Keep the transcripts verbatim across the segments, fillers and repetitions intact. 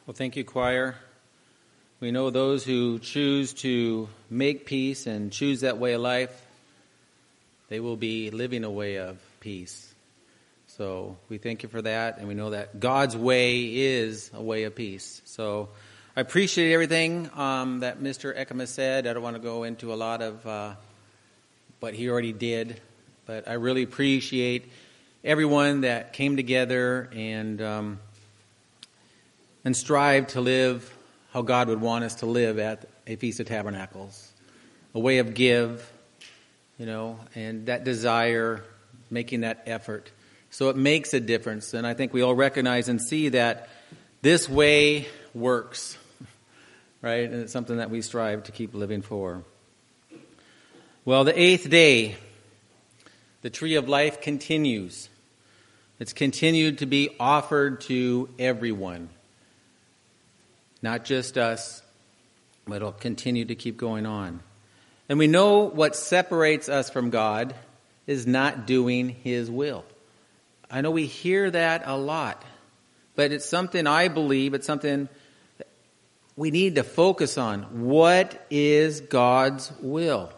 Well, thank you, choir. We know those who choose to make peace and choose that way of life, they will be living a way of peace. So we thank you for that, and we know that God's way is a way of peace. So I appreciate everything um, that Mister Ekema said. I don't want to go into a lot of uh, what he already did, but I really appreciate everyone that came together and um, and strive to live how God would want us to live at a Feast of Tabernacles. A way of give, you know, and that desire, making that effort. So it makes a difference. And I think we all recognize and see that this way works, right? And it's something that we strive to keep living for. Well, the eighth day, the tree of life continues. It's continued to be offered to everyone. Not just us, but it'll continue to keep going on. And we know what separates us from God is not doing His will. I know we hear that a lot, but it's something I believe, it's something we need to focus on. What is God's will?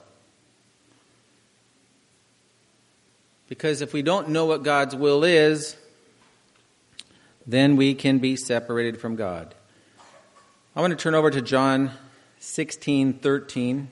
Because if we don't know what God's will is, then we can be separated from God. I want to turn over to John sixteen thirteen.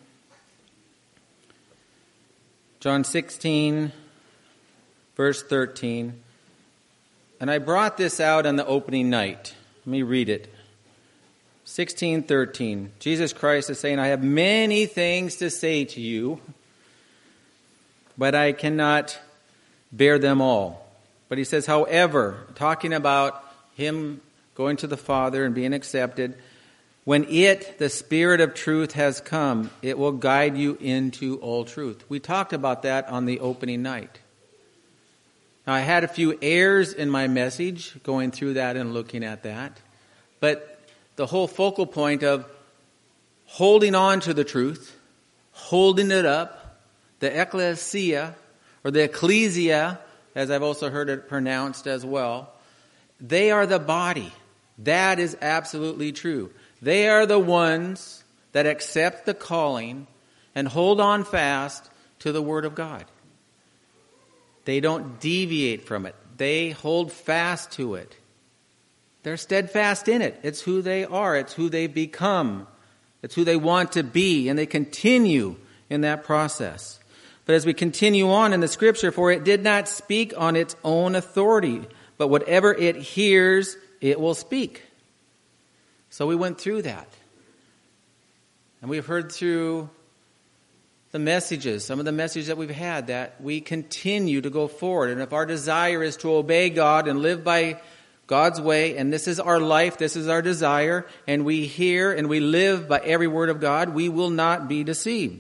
John sixteen, verse thirteen. And I brought this out on the opening night. Let me read it. sixteen thirteen. Jesus Christ is saying, I have many things to say to you, but I cannot bear them all. But he says, however, talking about him going to the Father and being accepted, when it, the Spirit of truth, has come, it will guide you into all truth. We talked about that on the opening night. Now, I had a few errors in my message going through that and looking at that. But the whole focal point of holding on to the truth, holding it up, the ecclesia, or the ecclesia, as I've also heard it pronounced as well, they are the body. That is absolutely true. They are the ones that accept the calling and hold on fast to the Word of God. They don't deviate from it. They hold fast to it. They're steadfast in it. It's who they are. It's who they've become. It's who they want to be. And they continue in that process. But as we continue on in the Scripture, for it did not speak on its own authority, but whatever it hears, it will speak. So we went through that. And we've heard through the messages, some of the messages that we've had, that we continue to go forward. And if our desire is to obey God and live by God's way, and this is our life, this is our desire, and we hear and we live by every word of God, we will not be deceived.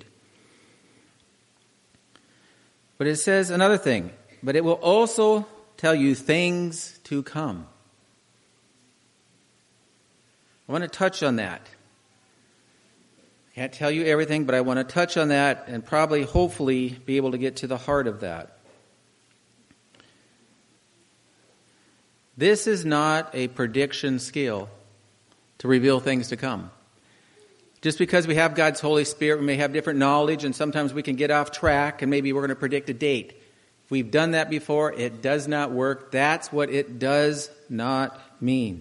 But it says another thing, but it will also tell you things to come. I want to touch on that. I can't tell you everything, but I want to touch on that and probably, hopefully, be able to get to the heart of that. This is not a prediction skill to reveal things to come. Just because we have God's Holy Spirit, we may have different knowledge, and sometimes we can get off track, and maybe we're going to predict a date. If we've done that before, it does not work. That's what it does not mean.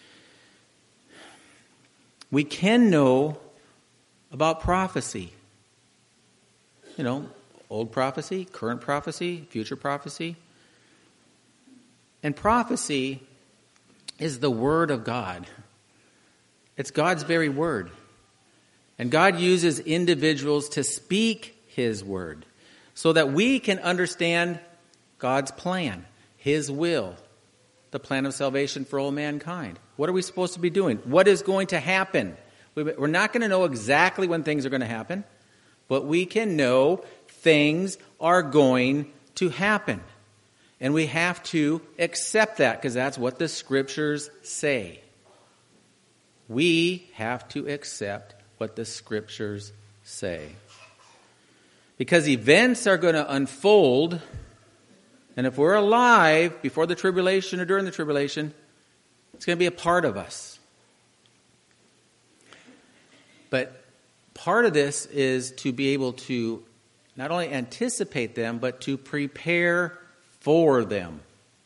We can know about prophecy. You know, old prophecy, current prophecy, future prophecy. And prophecy is the Word of God. It's God's very Word. And God uses individuals to speak His Word so that we can understand God's plan, His will, the plan of salvation for all mankind. What are we supposed to be doing? What is going to happen? We're not going to know exactly when things are going to happen, but we can know things are going to happen. And we have to accept that because that's what the Scriptures say. We have to accept what the Scriptures say. Because events are going to unfold, and if we're alive before the tribulation or during the tribulation, it's going to be a part of us. But part of this is to be able to not only anticipate them, but to prepare for them.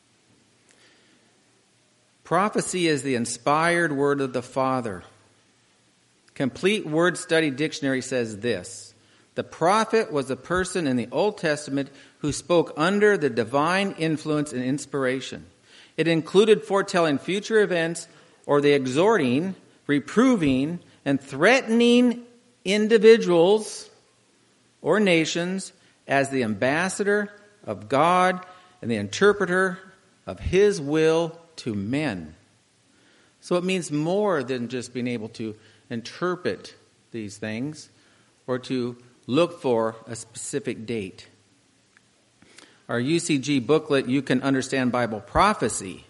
Prophecy is the inspired word of the Father. Complete Word Study Dictionary says this: the prophet was a person in the Old Testament who spoke under the divine influence and inspiration. It included foretelling future events or the exhorting, reproving, and threatening individuals or nations as the ambassador of God and the interpreter of His will to men. So it means more than just being able to interpret these things or to look for a specific date. Our U C G booklet, You Can Understand Bible Prophecy.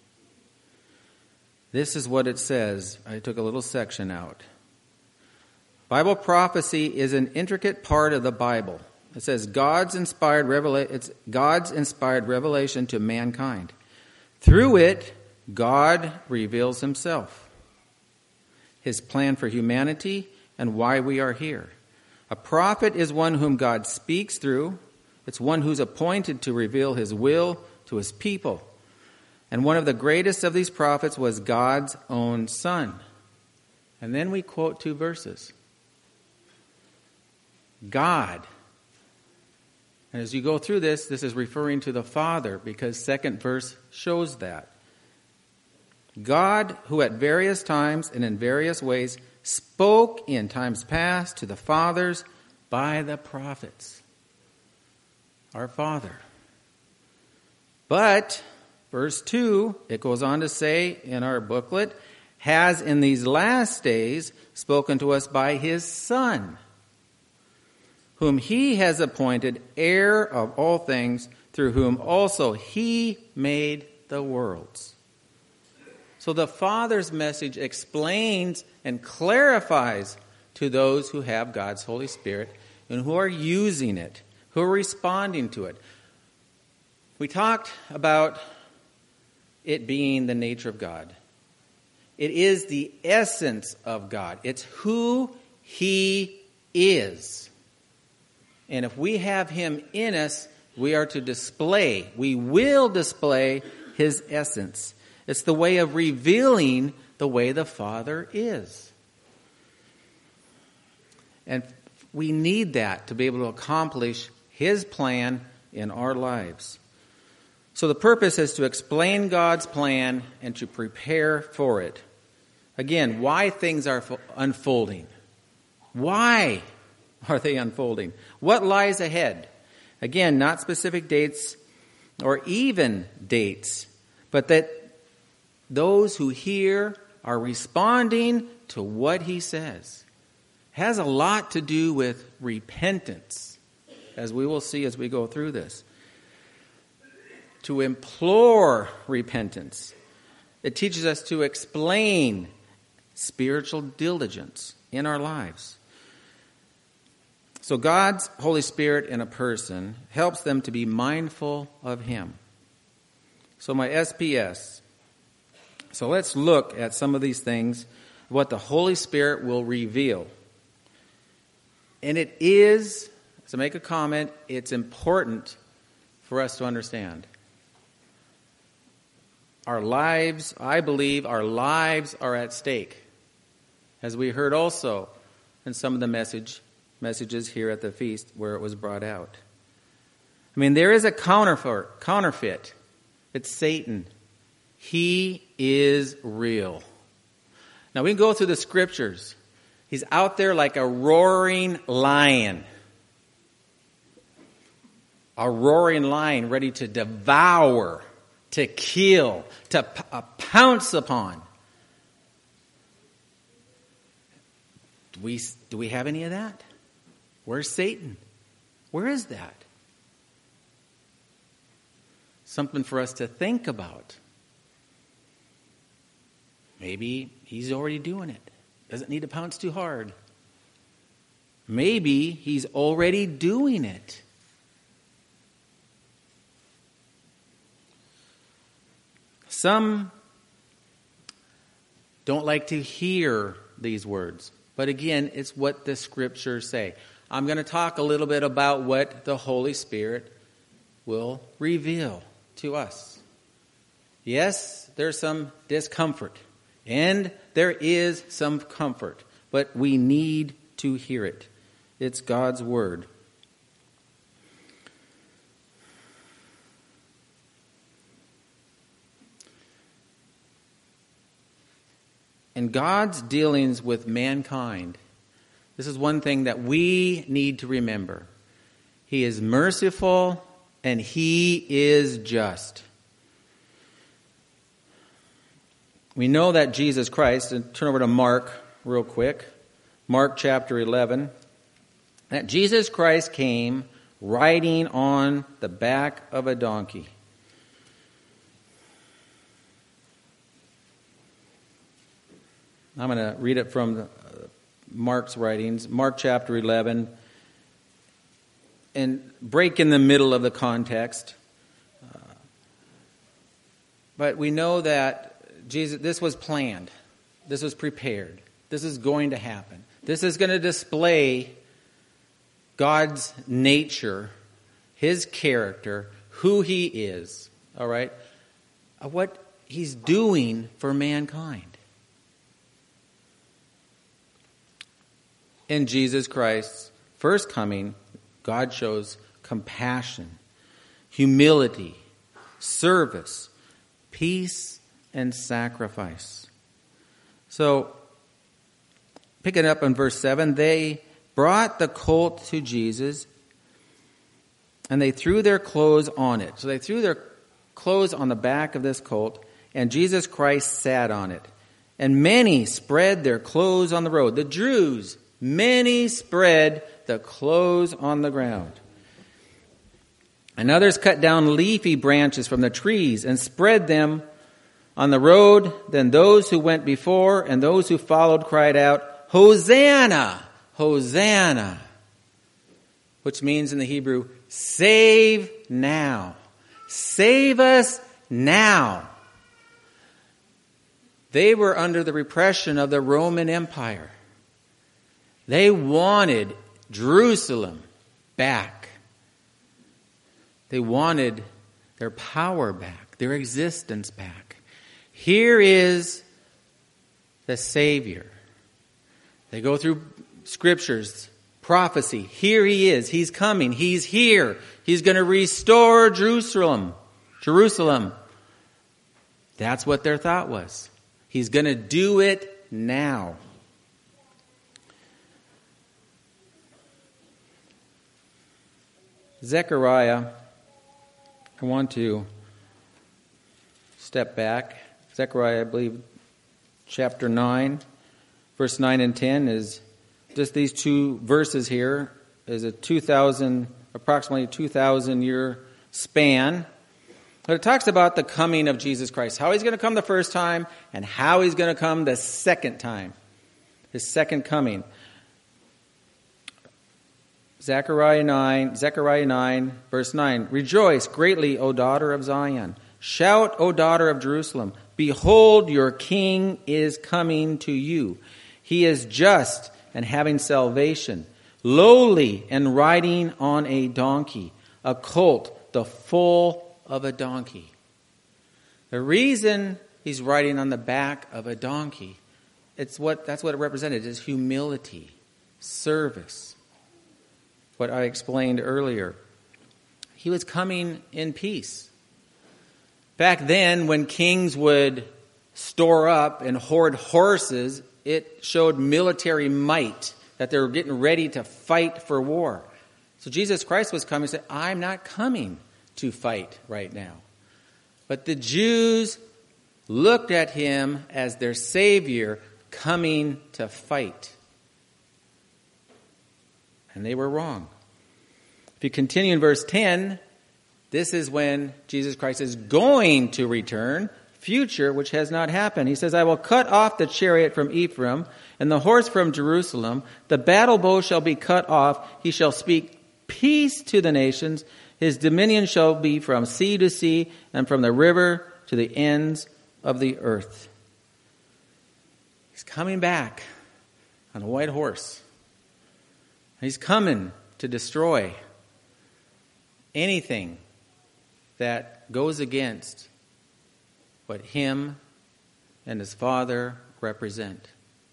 This is what it says. I took a little section out. Bible prophecy is an intricate part of the Bible. It says God's inspired revela- it's God's inspired revelation to mankind. Through it, God reveals Himself, His plan for humanity, and why we are here. A prophet is one whom God speaks through. It's one who's appointed to reveal His will to His people. And one of the greatest of these prophets was God's own Son. And then we quote two verses. God. And as you go through this, this is referring to the Father, because second verse shows that. God, who at various times and in various ways spoke in times past to the fathers by the prophets. Our Father. But, verse two, it goes on to say in our booklet, has in these last days spoken to us by His Son, whom He has appointed heir of all things, through whom also He made the worlds. So the Father's message explains and clarifies to those who have God's Holy Spirit and who are using it, who are responding to it. We talked about it being the nature of God. It is the essence of God. It's who He is. And if we have Him in us, we are to display, we will display His essence. It's the way of revealing the way the Father is. And we need that to be able to accomplish His plan in our lives. So the purpose is to explain God's plan and to prepare for it. Again, why things are unfolding. Why are they unfolding? What lies ahead? Again, not specific dates or even dates, but that those who hear are responding to what He says. It has a lot to do with repentance, as we will see as we go through this. To implore repentance. It teaches us to explain spiritual diligence in our lives. So God's Holy Spirit in a person helps them to be mindful of Him. So my S P S. So let's look at some of these things, what the Holy Spirit will reveal. And it is, to make a comment, it's important for us to understand. Our lives, I believe, our lives are at stake. As we heard also in some of the message messages here at the feast where it was brought out. I mean, there is a counterfeit. counterfeit. It's Satan. He is real. Now we can go through the scriptures. He's out there like a roaring lion. A roaring lion ready to devour, to kill, to p- uh, pounce upon. Do we, do we have any of that? Where's Satan? Where is that? Something for us to think about. Maybe he's already doing it. Doesn't need to pounce too hard. Maybe he's already doing it. Some don't like to hear these words. But again, it's what the Scriptures say. I'm going to talk a little bit about what the Holy Spirit will reveal to us. Yes, there's some discomfort, and there is some comfort, but we need to hear it. It's God's Word. And God's dealings with mankind, this is one thing that we need to remember. He is merciful and He is just. We know that Jesus Christ, and turn over to Mark real quick, Mark chapter eleven, that Jesus Christ came riding on the back of a donkey. I'm going to read it from Mark's writings, Mark chapter eleven, and break in the middle of the context. Uh, but we know that Jesus, this was planned. This was prepared. This is going to happen. This is going to display God's nature, His character, who He is, all right, what He's doing for mankind. In Jesus Christ's first coming, God shows compassion, humility, service, peace, and sacrifice. So, picking up in verse seven, they brought the colt to Jesus, and they threw their clothes on it. So they threw their clothes on the back of this colt, and Jesus Christ sat on it. And many spread their clothes on the road. The Jews, many spread the clothes on the ground. And others cut down leafy branches from the trees and spread them on the road. Then those who went before and those who followed cried out, Hosanna! Hosanna! Which means in the Hebrew, save now. Save us now. They were under the repression of the Roman Empire. They wanted Jerusalem back. They wanted their power back, their existence back. Here is the Savior. They go through scriptures, prophecy. Here He is. He's coming. He's here. He's going to restore Jerusalem. Jerusalem. That's what their thought was. He's going to do it now. Zechariah, I want to step back. Zechariah, I believe, chapter nine, verse nine and ten is just these two verses here is a two thousand, approximately two thousand year span. But it talks about the coming of Jesus Christ, how He's going to come the first time and how He's going to come the second time, His second coming. Zechariah nine, Zechariah nine, verse nine. Rejoice greatly, O daughter of Zion. Shout, O daughter of Jerusalem. Behold, your king is coming to you. He is just and having salvation, lowly and riding on a donkey, a colt, the foal of a donkey. The reason He's riding on the back of a donkey, it's what that's what it represented, is humility, service. What I explained earlier. He was coming in peace. Back then, when kings would store up and hoard horses, it showed military might, that they were getting ready to fight for war. So Jesus Christ was coming and said, I'm not coming to fight right now. But the Jews looked at Him as their Savior coming to fight. And they were wrong. If you continue in verse ten, this is when Jesus Christ is going to return, future, which has not happened. He says, I will cut off the chariot from Ephraim and the horse from Jerusalem. The battle bow shall be cut off. He shall speak peace to the nations. His dominion shall be from sea to sea and from the river to the ends of the earth. He's coming back on a white horse. He's coming to destroy anything that goes against what him and his Father represent.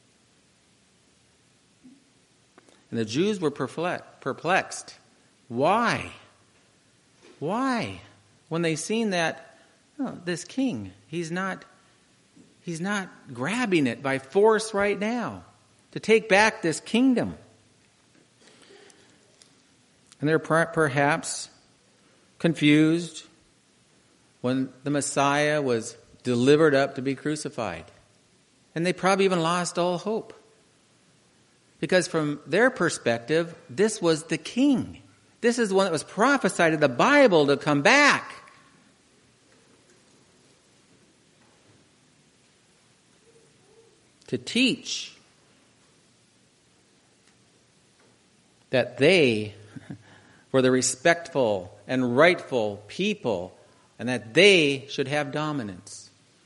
And the Jews were perplexed. Why? Why? When they seen that, oh, this king, he's not, he's not grabbing it by force right now to take back this kingdom. And they're per- perhaps confused when the Messiah was delivered up to be crucified. And they probably even lost all hope. Because from their perspective, this was the king. This is the one that was prophesied in the Bible to come back. To teach that they were the respectful and rightful people and that they should have dominance.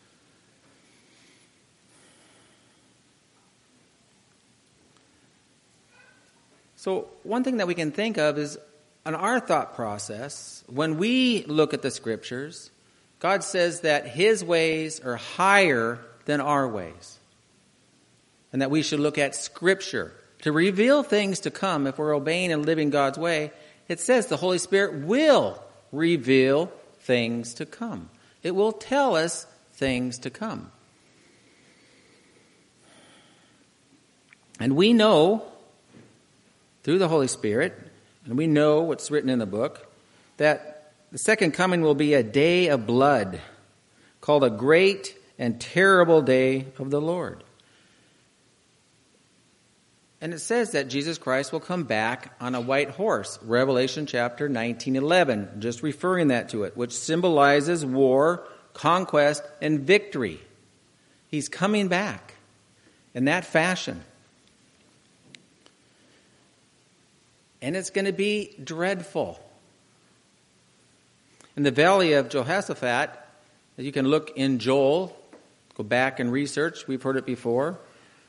So one thing that we can think of is on our thought process, when we look at the Scriptures, God says that His ways are higher than our ways. And that we should look at Scripture to reveal things to come if we're obeying and living God's way. It says the Holy Spirit will reveal things to come. It will tell us things to come. And we know through the Holy Spirit, and we know what's written in the book, that the second coming will be a day of blood, called a great and terrible day of the Lord. And it says that Jesus Christ will come back on a white horse, Revelation chapter nineteen eleven, just referring that to it, which symbolizes war, conquest, and victory. He's coming back in that fashion. And it's going to be dreadful. In the valley of Jehoshaphat, you can look in Joel, go back and research, we've heard it before.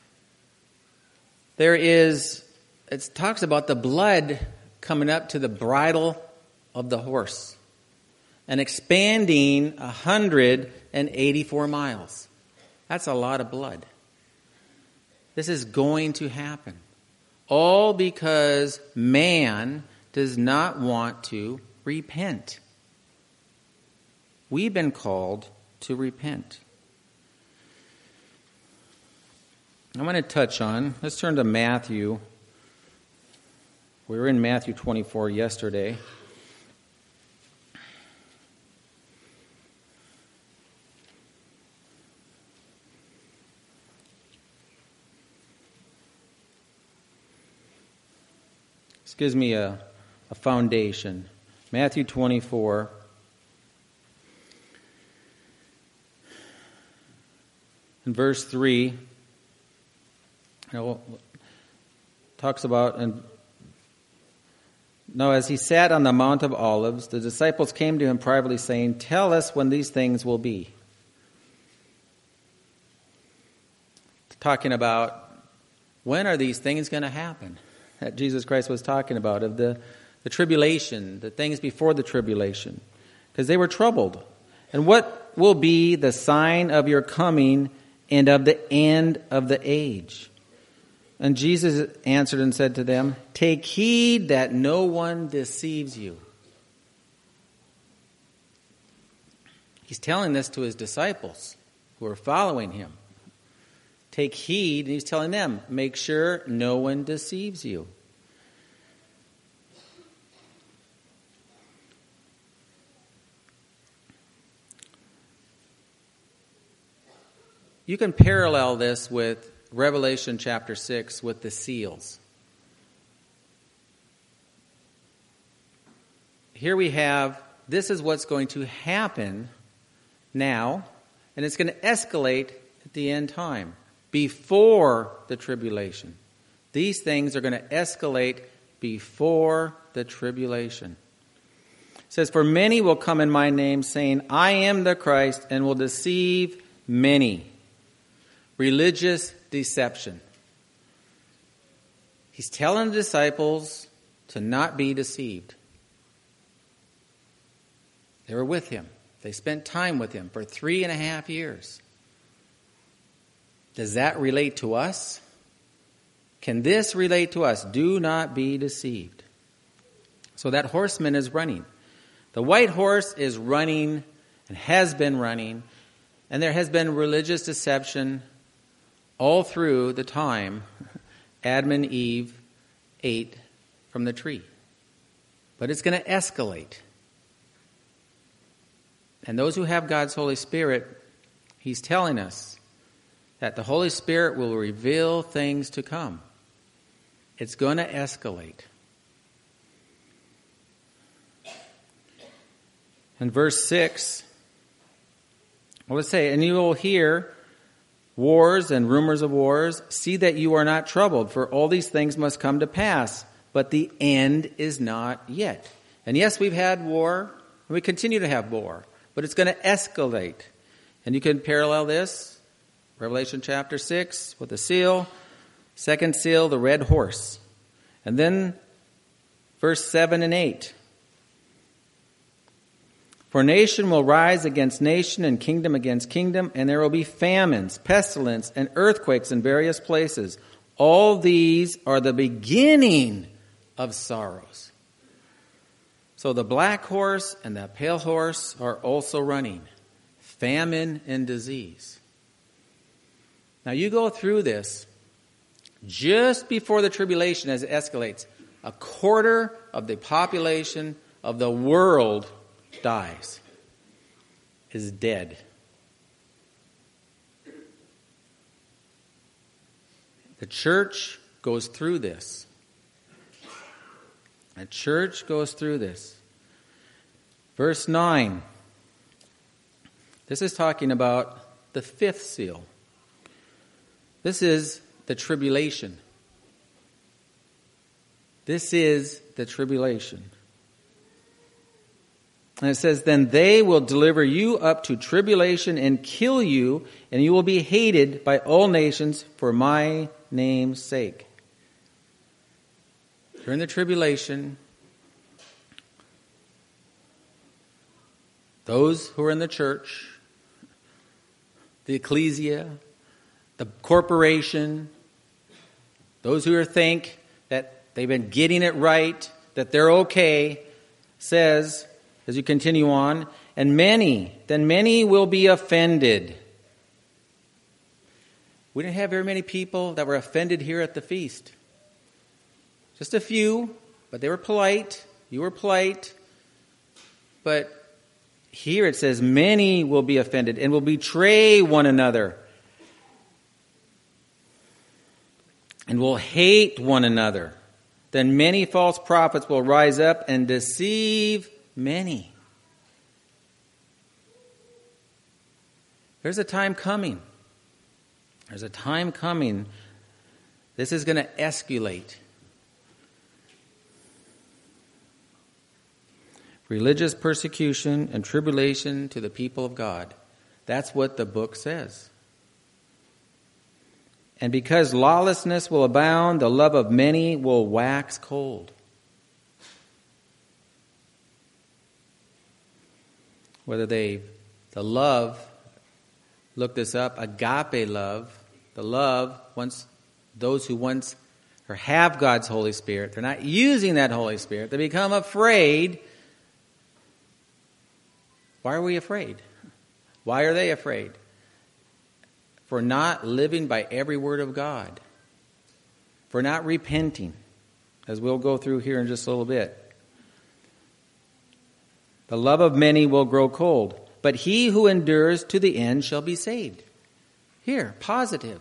There is, it talks about the blood coming up to the bridle of the horse and expanding one hundred eighty-four miles. That's a lot of blood. This is going to happen. All because man does not want to repent. We've been called to repent. I want to touch on, let's turn to Matthew. We were in Matthew twenty-four yesterday. This gives me a, a foundation. Matthew twenty-four. In verse three, you know, talks about, and now as he sat on the Mount of Olives, the disciples came to him privately, saying, "Tell us when these things will be." Talking about when are these things going to happen that Jesus Christ was talking about, of the, the tribulation, the things before the tribulation, because they were troubled. And what will be the sign of your coming and of the end of the age? And Jesus answered and said to them, "Take heed that no one deceives you." He's telling this to his disciples who are following him. Take heed, and he's telling them, make sure no one deceives you. You can parallel this with Revelation chapter six with the seals. Here we have, this is what's going to happen now, and it's going to escalate at the end time, before the tribulation. These things are going to escalate before the tribulation. It says, "For many will come in my name, saying, I am the Christ, and will deceive many." Religious deception. He's telling the disciples to not be deceived. They were with him. They spent time with him for three and a half years. Does that relate to us? Can this relate to us? Do not be deceived. So that horseman is running. The white horse is running and has been running, and there has been religious deception all through the time Adam and Eve ate from the tree. But it's going to escalate. And those who have God's Holy Spirit, he's telling us that the Holy Spirit will reveal things to come. It's going to escalate. In verse six, I would say, and you will hear wars and rumors of wars. See that you are not troubled, for all these things must come to pass, but the end is not yet. And yes, we've had war, and we continue to have war, but it's going to escalate. And you can parallel this, Revelation chapter six, with the seal, second seal, the red horse. And then verse seven and eight. For nation will rise against nation and kingdom against kingdom, and there will be famines, pestilence, and earthquakes in various places. All these are the beginning of sorrows. So the black horse and the pale horse are also running. Famine and disease. Now you go through this just before the tribulation as it escalates. A quarter of the population of the world dies, is dead. The church goes through this. The church goes through this. Verse nine. This is talking about the fifth seal. This is the tribulation. This is the tribulation. And it says, then they will deliver you up to tribulation and kill you, and you will be hated by all nations for my name's sake. During the tribulation, those who are in the church, the ecclesia, the corporation, those who think that they've been getting it right, that they're okay, says, as you continue on, and many, then many will be offended. We didn't have very many people that were offended here at the feast. Just a few, but they were polite. You were polite. But here it says, many will be offended and will betray one another and will hate one another. Then many false prophets will rise up and deceive many. There's a time coming. There's a time coming. This is going to escalate. Religious persecution and tribulation to the people of God. That's what the book says. And because lawlessness will abound, the love of many will wax cold. Whether they, the love, look this up, agape love, the love, once those who once or have God's Holy Spirit, they're not using that Holy Spirit, they become afraid. Why are we afraid? Why are they afraid? For not living by every word of God. For not repenting, as we'll go through here in just a little bit. The love of many will grow cold, but he who endures to the end shall be saved. Here, positive.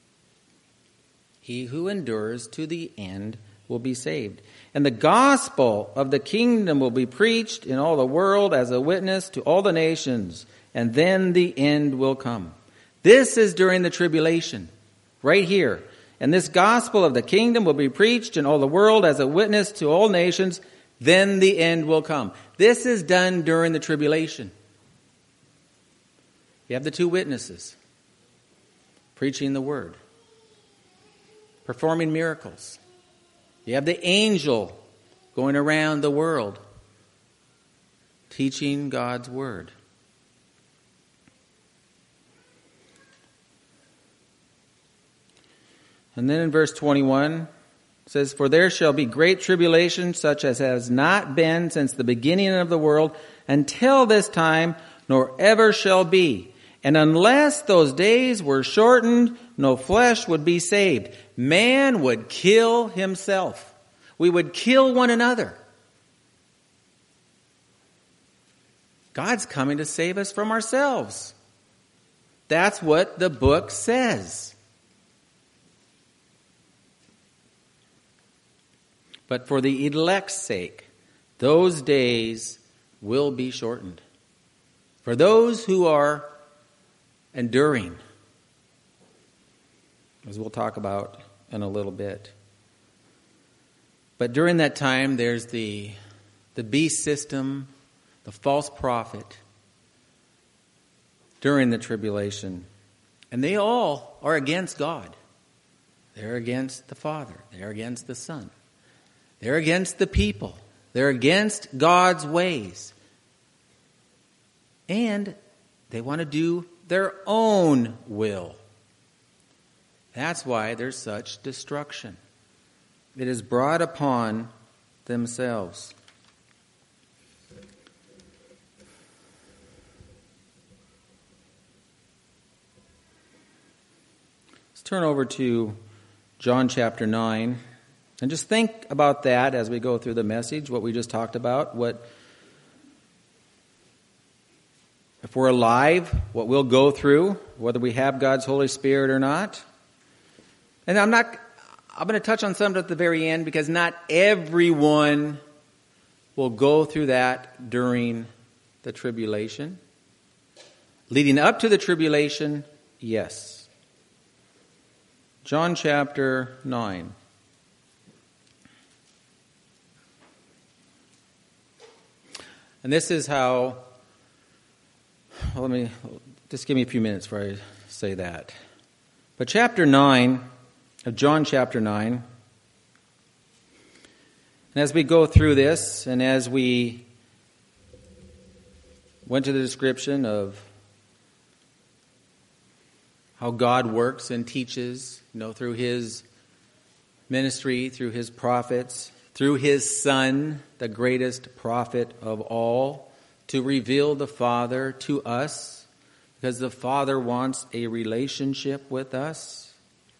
He who endures to the end will be saved. And the gospel of the kingdom will be preached in all the world as a witness to all the nations, and then the end will come. This is during the tribulation, right here. And this gospel of the kingdom will be preached in all the world as a witness to all nations, then the end will come. This is done during the tribulation. You have the two witnesses preaching the word, performing miracles. You have the angel going around the world teaching God's word. And then in verse twenty-one, it says, "For there shall be great tribulation, such as has not been since the beginning of the world, until this time, nor ever shall be. And unless those days were shortened, no flesh would be saved." Man would kill himself. We would kill one another. God's coming to save us from ourselves. That's what the book says. But for the elect's sake, those days will be shortened. For those who are enduring, as we'll talk about in a little bit. But during that time, there's the, the beast system, the false prophet, during the tribulation. And they all are against God. They're against the Father. They're against the Son. They're against the people. They're against God's ways. And they want to do their own will. That's why there's such destruction. It is brought upon themselves. Let's turn over to John chapter nine. And just think about that as we go through the message, what we just talked about, what, if we're alive, what we'll go through, whether we have God's Holy Spirit or not. And I'm not, I'm going to touch on some at the very end because not everyone will go through that during the tribulation. Leading up to the tribulation, yes. John chapter nine. And this is how, well, let me, just give me a few minutes before I say that. But chapter nine, of John chapter nine, and as we go through this, and as we went to the description of how God works and teaches, you know, through His ministry, through His prophets, through His Son, the greatest prophet of all, to reveal the Father to us, because the Father wants a relationship with us.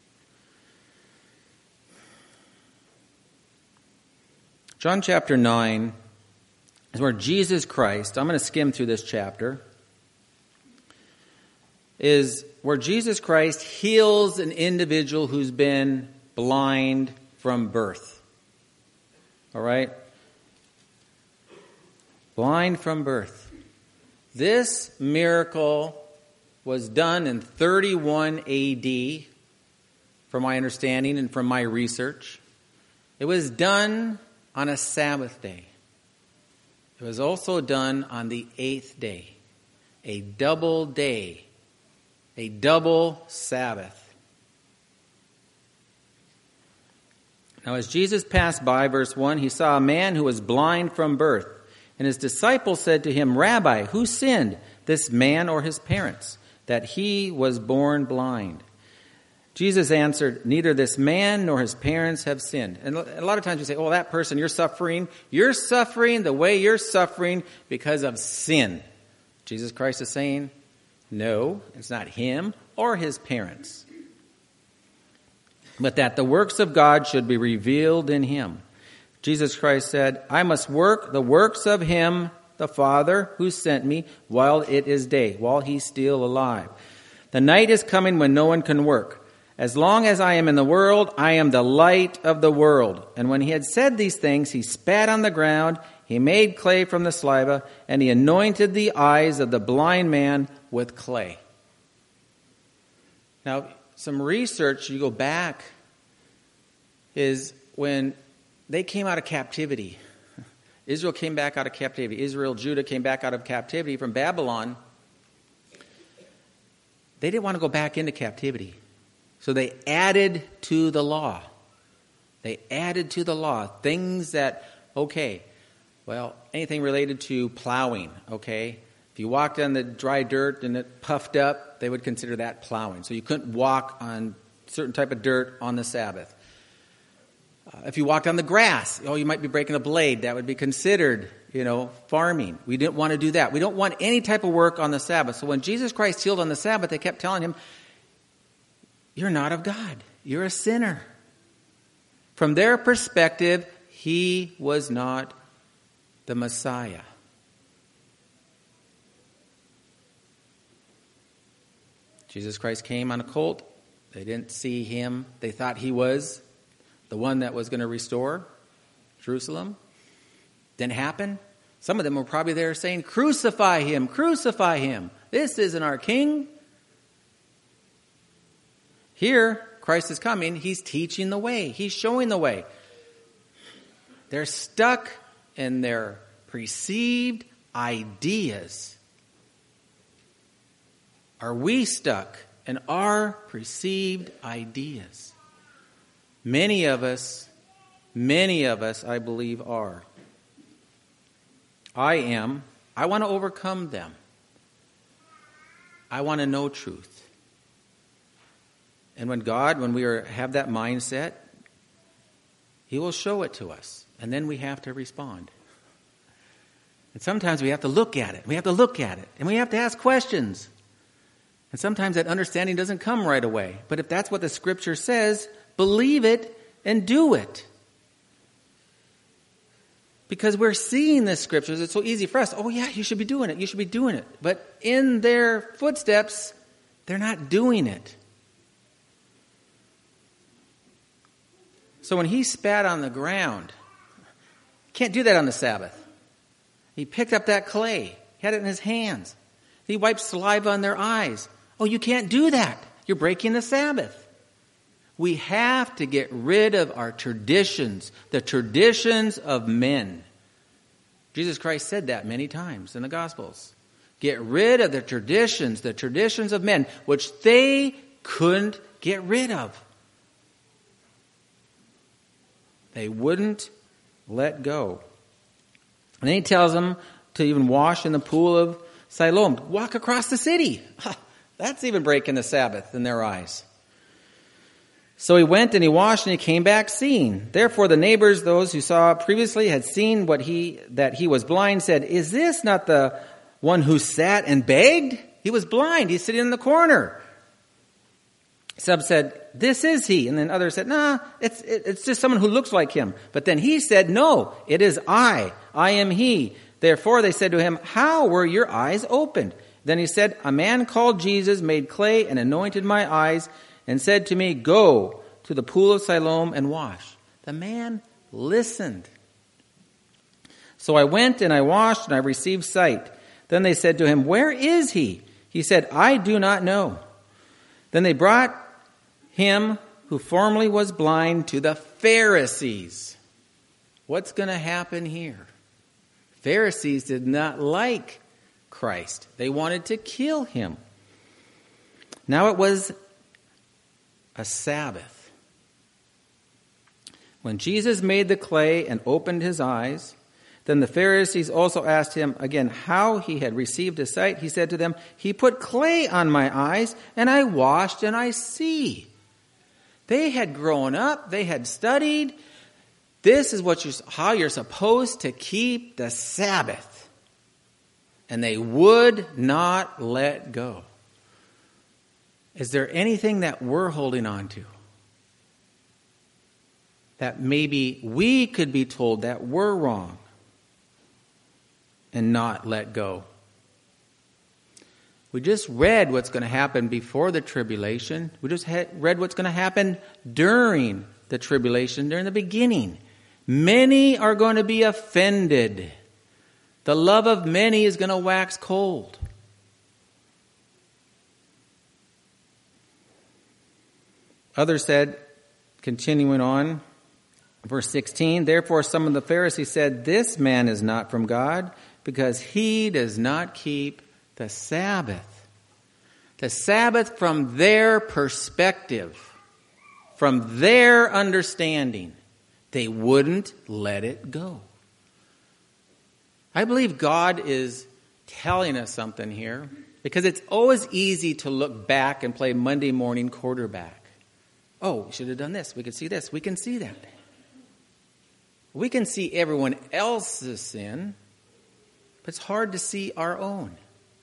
John chapter nine is where Jesus Christ, I'm going to skim through this chapter, is where Jesus Christ heals an individual who's been blind from birth. All right? Blind from birth. This miracle was done in thirty-one A D, from my understanding and from my research. It was done on a Sabbath day. It was also done on the eighth day. A double day. A double Sabbath. Now, as Jesus passed by, verse one, he saw a man who was blind from birth. And his disciples said to him, "Rabbi, who sinned, this man or his parents, that he was born blind?" Jesus answered, "Neither this man nor his parents have sinned." And a lot of times you say, "Oh, that person, you're suffering. You're suffering the way you're suffering because of sin." Jesus Christ is saying, no, it's not him or his parents, but that the works of God should be revealed in him. Jesus Christ said, "I must work the works of him, the Father, who sent me, while it is day," while he's still alive. "The night is coming when no one can work. As long as I am in the world, I am the light of the world." And when he had said these things, he spat on the ground, he made clay from the saliva, and he anointed the eyes of the blind man with clay. Now, some research, you go back, is when they came out of captivity. Israel came back out of captivity. Israel, Judah came back out of captivity from Babylon. They didn't want to go back into captivity. So they added to the law. They added to the law things that, okay, well, anything related to plowing, okay? If you walked on the dry dirt and it puffed up, they would consider that plowing. So you couldn't walk on certain type of dirt on the Sabbath. Uh, if you walked on the grass, oh, you might be breaking a blade. That would be considered, you know, farming. We didn't want to do that. We don't want any type of work on the Sabbath. So when Jesus Christ healed on the Sabbath, they kept telling him, you're not of God. You're a sinner. From their perspective, he was not the Messiah. Jesus Christ came on a colt. They didn't see him. They thought he was the one that was going to restore Jerusalem. Didn't happen. Some of them were probably there saying, crucify him, crucify him. This isn't our king. Here, Christ is coming. He's teaching the way. He's showing the way. They're stuck in their perceived ideas. Are we stuck in our perceived ideas? Many of us, many of us, I believe, are. I am. I want to overcome them. I want to know truth. And when God, when we are, have that mindset, he will show it to us. And then we have to respond. And sometimes we have to look at it. We have to look at it. And we have to ask questions. And sometimes that understanding doesn't come right away. But if that's what the Scripture says, believe it and do it. Because we're seeing the Scriptures. It's so easy for us. Oh yeah, you should be doing it. You should be doing it. But in their footsteps, they're not doing it. So when he spat on the ground, you can't do that on the Sabbath. He picked up that clay, he had it in his hands. He wiped saliva on their eyes. Oh, you can't do that. You're breaking the Sabbath. We have to get rid of our traditions, the traditions of men. Jesus Christ said that many times in the Gospels. Get rid of the traditions, the traditions of men, which they couldn't get rid of. They wouldn't let go. And then he tells them to even wash in the pool of Siloam. Walk across the city. That's even breaking the Sabbath in their eyes. So he went and he washed and he came back seeing. Therefore the neighbors, those who saw previously, had seen what he that he was blind, said, is this not the one who sat and begged? He was blind. He's sitting in the corner. Some said, this is he. And then others said, nah, it's, it's just someone who looks like him. But then he said, no, it is I. I am he. Therefore they said to him, how were your eyes opened? Then he said, a man called Jesus made clay and anointed my eyes and said to me, go to the pool of Siloam and wash. The man listened. So I went and I washed and I received sight. Then they said to him, where is he? He said, I do not know. Then they brought him who formerly was blind to the Pharisees. What's going to happen here? Pharisees did not like Christ. They wanted to kill him. Now it was a Sabbath. When Jesus made the clay and opened his eyes, then the Pharisees also asked him again how he had received his sight. He said to them, he put clay on my eyes and I washed and I see. They had grown up. They had studied. This is what you, how you're supposed to keep the Sabbath. And they would not let go. Is there anything that we're holding on to? That maybe we could be told that we're wrong and not let go? We just read what's going to happen before the tribulation. We just had read what's going to happen during the tribulation, during the beginning. Many are going to be offended. The love of many is going to wax cold. Others said, continuing on, verse sixteen, therefore some of the Pharisees said, this man is not from God, because he does not keep the Sabbath. The Sabbath from their perspective, from their understanding. They wouldn't let it go. I believe God is telling us something here, because it's always easy to look back and play Monday morning quarterback. Oh, we should have done this. We could see this. We can see that. We can see everyone else's sin, but it's hard to see our own.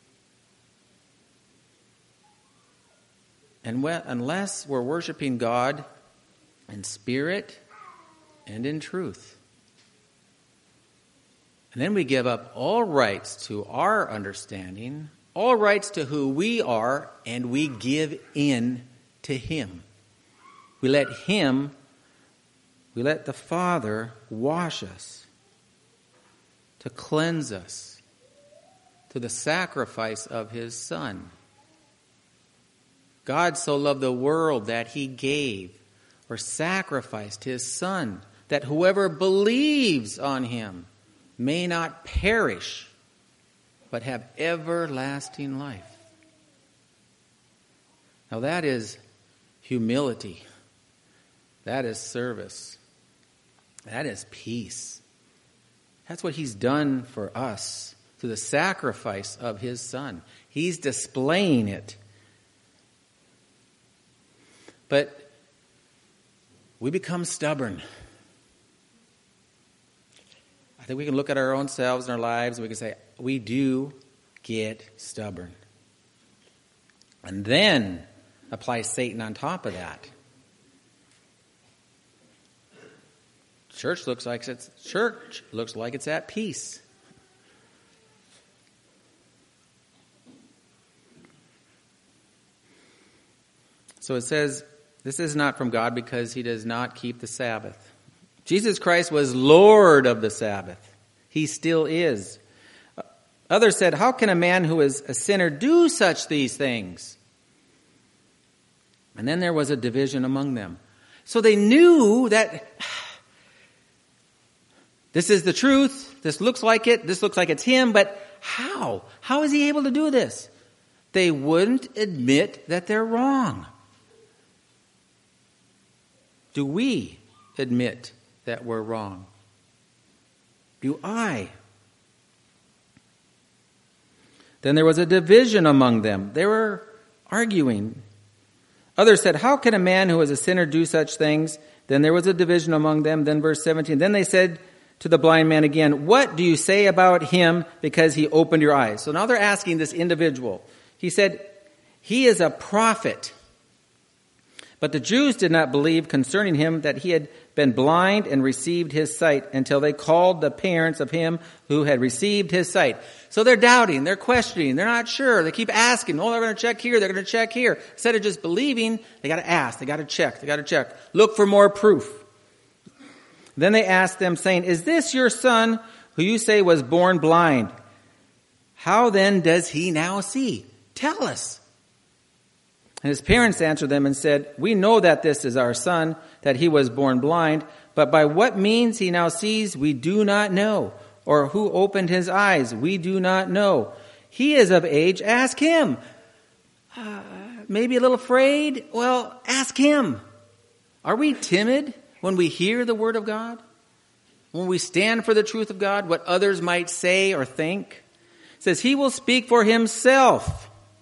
And when, unless we're worshiping God in spirit and in truth, and then we give up all rights to our understanding, all rights to who we are, and we give in to Him. We let Him, we let the Father wash us, to cleanse us, to the sacrifice of His Son. God so loved the world that He gave or sacrificed His Son, that whoever believes on Him may not perish, but have everlasting life. Now that is humility. That is service. That is peace. That's what He's done for us through the sacrifice of His Son. He's displaying it. But we become stubborn. I think we can look at our own selves and our lives and we can say, we do get stubborn. And then apply Satan on top of that. Church looks like it's church looks like it's at peace. So it says, this is not from God because He does not keep the Sabbath. Jesus Christ was Lord of the Sabbath. He still is. Others said, how can a man who is a sinner do such these things? And then there was a division among them. So they knew that this is the truth. This looks like it. This looks like it's Him. But how? How is He able to do this? They wouldn't admit that they're wrong. Do we admit that we're wrong? Do I? Then there was a division among them. They were arguing. Others said, how can a man who is a sinner do such things? Then there was a division among them. Then verse seventeen. Then they said to the blind man again, what do you say about him because he opened your eyes? So now they're asking this individual. He said, he is a prophet. But the Jews did not believe concerning him that he had been blind and received his sight until they called the parents of him who had received his sight. So they're doubting, they're questioning, they're not sure. They keep asking, oh, they're going to check here, they're going to check here. Instead of just believing, they got to ask, they got to check, they got to check. Look for more proof. Then they asked them, saying, is this your son who you say was born blind? How then does he now see? Tell us. And his parents answered them and said, we know that this is our son, that he was born blind, but by what means he now sees, we do not know. Or who opened his eyes, we do not know. He is of age, ask him. Uh, maybe a little afraid? Well, ask him. Are we timid when we hear the word of God? When we stand for the truth of God, what others might say or think? It says, he will speak for himself.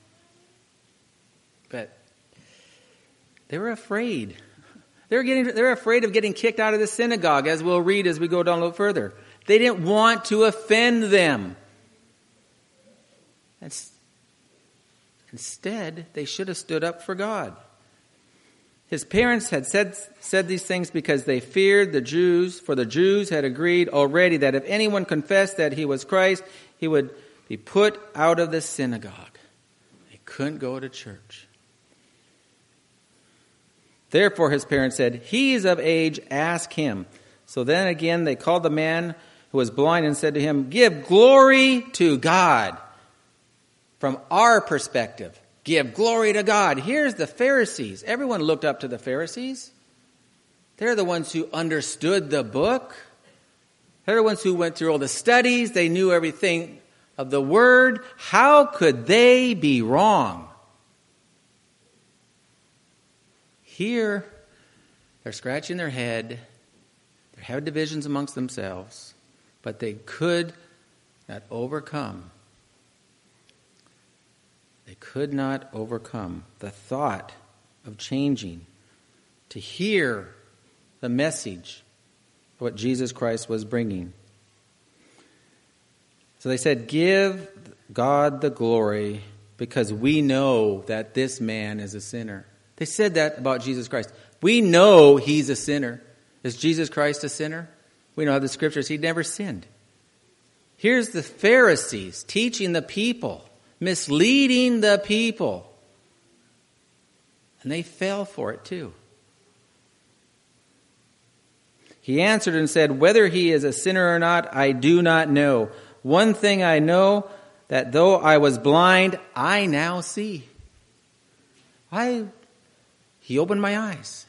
But they were afraid. They were getting, they were afraid of getting kicked out of the synagogue, as we'll read as we go down a little further. They didn't want to offend them. That's, instead, they should have stood up for God. His parents had said, said these things because they feared the Jews, for the Jews had agreed already that if anyone confessed that he was Christ, he would be put out of the synagogue. They couldn't go to church. Therefore, his parents said, he is of age, ask him. So then again, they called the man who was blind and said to him, give glory to God. From our perspective, give glory to God. Here's the Pharisees. Everyone looked up to the Pharisees. They're the ones who understood the book. They're the ones who went through all the studies. They knew everything of the word. How could they be wrong? Here, they're scratching their head. They're have divisions amongst themselves, but they could not overcome. They could not overcome the thought of changing to hear the message of what Jesus Christ was bringing. So they said, give God the glory because we know that this man is a sinner. They said that about Jesus Christ. We know he's a sinner. Is Jesus Christ a sinner? We know how the scriptures, he never sinned. Here's the Pharisees teaching the people, misleading the people. And they fell for it too. He answered and said, whether he is a sinner or not, I do not know. One thing I know, that though I was blind, I now see. I, he opened my eyes.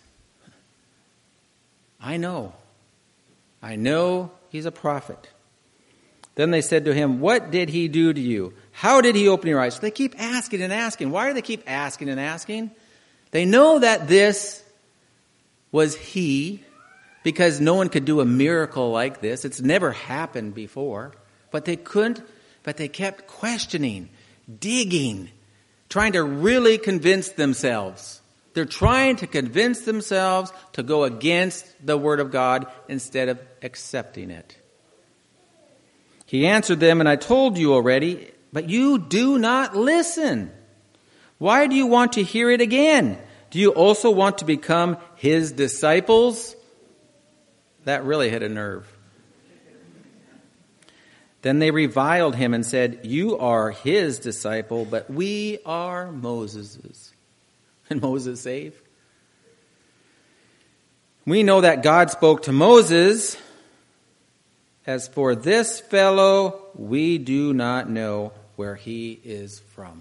I know. I know he's a prophet. Then they said to him, what did he do to you? How did he open your eyes? So they keep asking and asking. Why do they keep asking and asking? They know that this was he, because no one could do a miracle like this. It's never happened before. But they couldn't, but they kept questioning, digging, trying to really convince themselves. They're trying to convince themselves to go against the word of God instead of accepting it. He answered them, and I told you already, but you do not listen. Why do you want to hear it again? Do you also want to become his disciples? That really hit a nerve. Then they reviled him and said, you are his disciple, but we are Moses's. And Moses saved. We know that God spoke to Moses. As for this fellow, we do not know where he is from.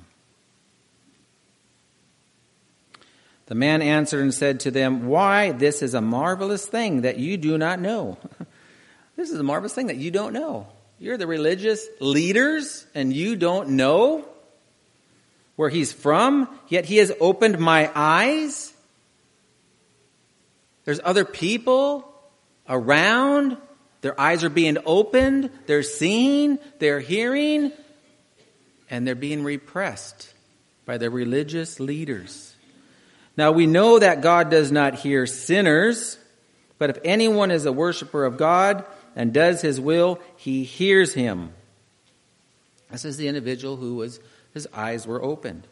The man answered and said to them, why, this is a marvelous thing that you do not know. This is a marvelous thing that you don't know. You're the religious leaders and you don't know where he's from, yet he has opened my eyes. There's other people around. Their eyes are being opened. They're seeing, they're hearing, and they're being repressed by the religious leaders. Now we know that God does not hear sinners, but if anyone is a worshiper of God and does his will, he hears him. This is the individual who was, his eyes were opened.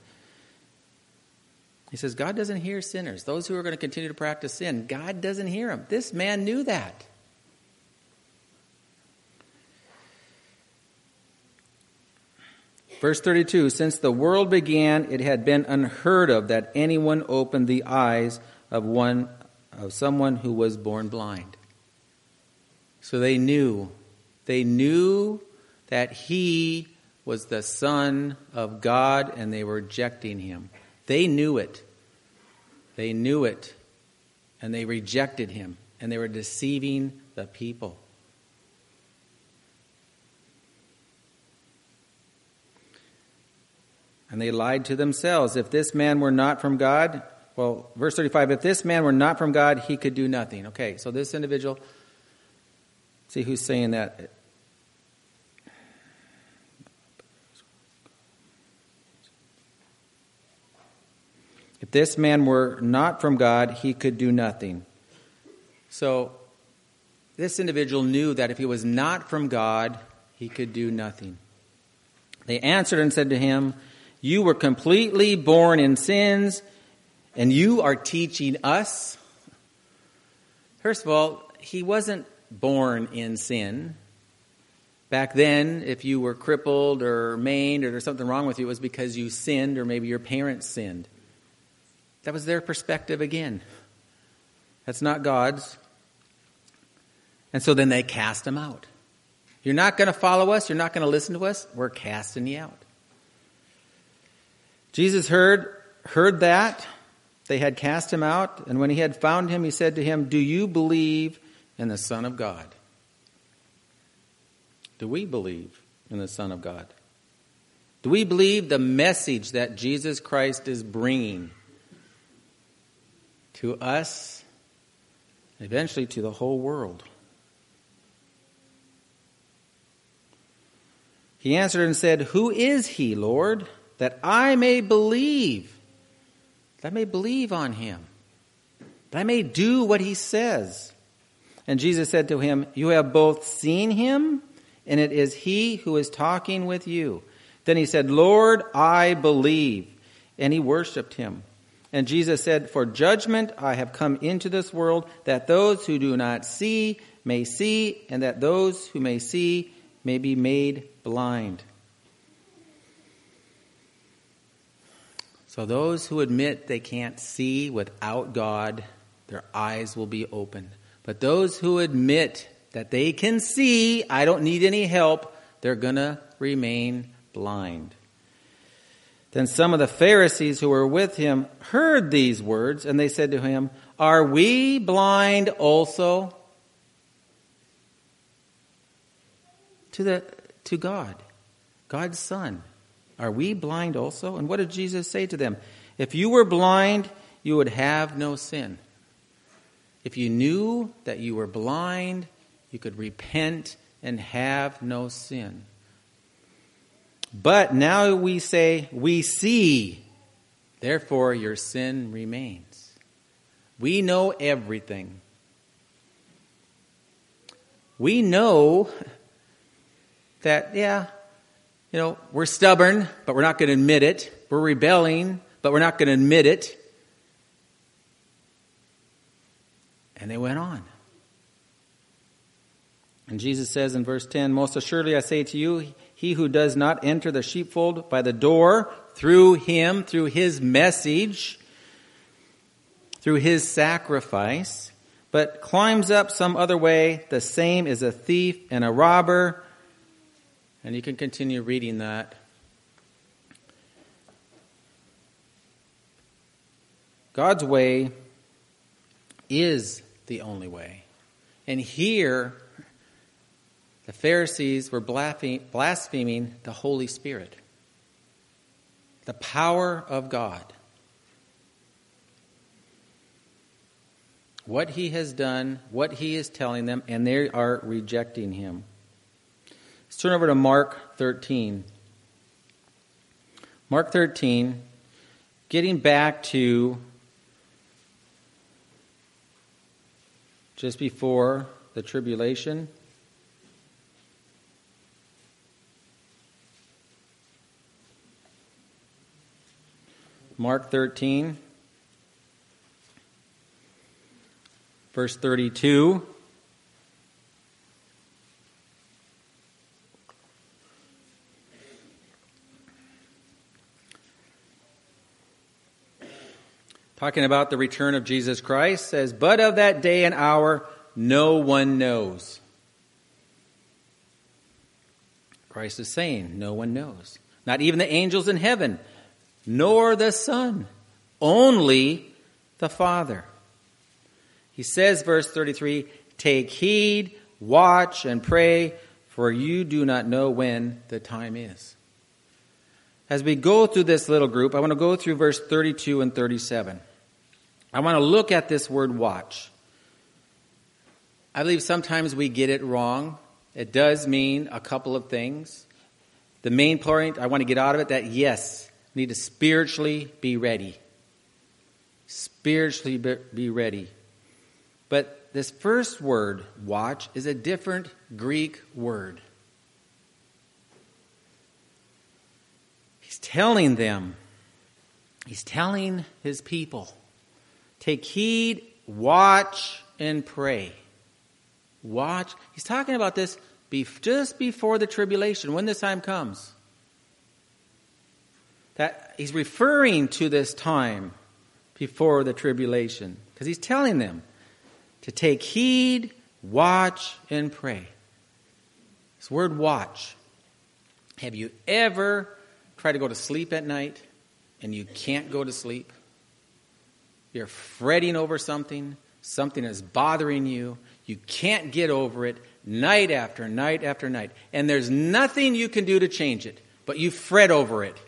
He says, God doesn't hear sinners. Those who are going to continue to practice sin, God doesn't hear them. This man knew that. Verse thirty-two, since the world began, it had been unheard of that anyone opened the eyes of one of someone who was born blind. So they knew, they knew that he was the Son of God and they were rejecting him. They knew it. They knew it. And they rejected him. And they were deceiving the people. And they lied to themselves. If this man were not from God, well, verse thirty-five, if this man were not from God, he could do nothing. Okay, so this individual, see who's saying that. If this man were not from God, he could do nothing. So this individual knew that if he was not from God, he could do nothing. They answered and said to him, you were completely born in sins, and you are teaching us. First of all, he wasn't born in sin. Back then, if you were crippled or maimed or there's something wrong with you, it was because you sinned or maybe your parents sinned. That was their perspective again. That's not God's. And so then they cast him out. You're not going to follow us. You're not going to listen to us. We're casting you out. Jesus heard, heard that. They had cast him out. And when he had found him, he said to him, do you believe in the Son of God? Do we believe in the Son of God? Do we believe the message that Jesus Christ is bringing to us, eventually to the whole world? He answered and said, "Who is he, Lord, that I may believe, that I may believe on him, that I may do what he says?" And Jesus said to him, "You have both seen him, and it is he who is talking with you." Then he said, "Lord, I believe." And he worshipped him. And Jesus said, "For judgment I have come into this world, that those who do not see may see, and that those who may see may be made blind." So those who admit they can't see without God, their eyes will be opened. But those who admit that they can see, I don't need any help, they're going to remain blind. Then some of the Pharisees who were with him heard these words, and they said to him, "Are we blind also?" To the to God, God's Son. Are we blind also? And what did Jesus say to them? If you were blind, you would have no sin. If you knew that you were blind, you could repent and have no sin. But now we say, we see, therefore your sin remains. We know everything. We know that, yeah, you know, we're stubborn, but we're not going to admit it. We're rebelling, but we're not going to admit it. And they went on. And Jesus says in verse ten, "Most assuredly I say to you, he who does not enter the sheepfold by the door, through him, through his message, through his sacrifice, but climbs up some other way, the same is a thief and a robber." And you can continue reading that. God's way is the only way. And here, the Pharisees were blaspheming the Holy Spirit, the power of God. What he has done, what he is telling them, and they are rejecting him. Let's turn over to Mark thirteen. Mark thirteen, getting back to just before the tribulation. Mark thirteen, verse thirty-two. Talking about the return of Jesus Christ, says, "But of that day and hour no one knows." Christ is saying, no one knows. Not even the angels in heaven, nor the Son, only the Father. He says, verse thirty-three, "Take heed, watch, and pray, for you do not know when the time is." As we go through this little group, I want to go through verse thirty-two and thirty-seven. I want to look at this word watch. I believe sometimes we get it wrong. It does mean a couple of things. The main point I want to get out of it, that yes, we need to spiritually be ready. Spiritually be ready. But this first word, watch, is a different Greek word. He's telling them, he's telling his people, take heed, watch, and pray. Watch. He's talking about this just before the tribulation, when this time comes. That he's referring to this time before the tribulation, because he's telling them to take heed, watch, and pray. This word watch. Have you ever tried to go to sleep at night and you can't go to sleep? You're fretting over something. Something is bothering you. You can't get over it night after night after night. And there's nothing you can do to change it, but you fret over it.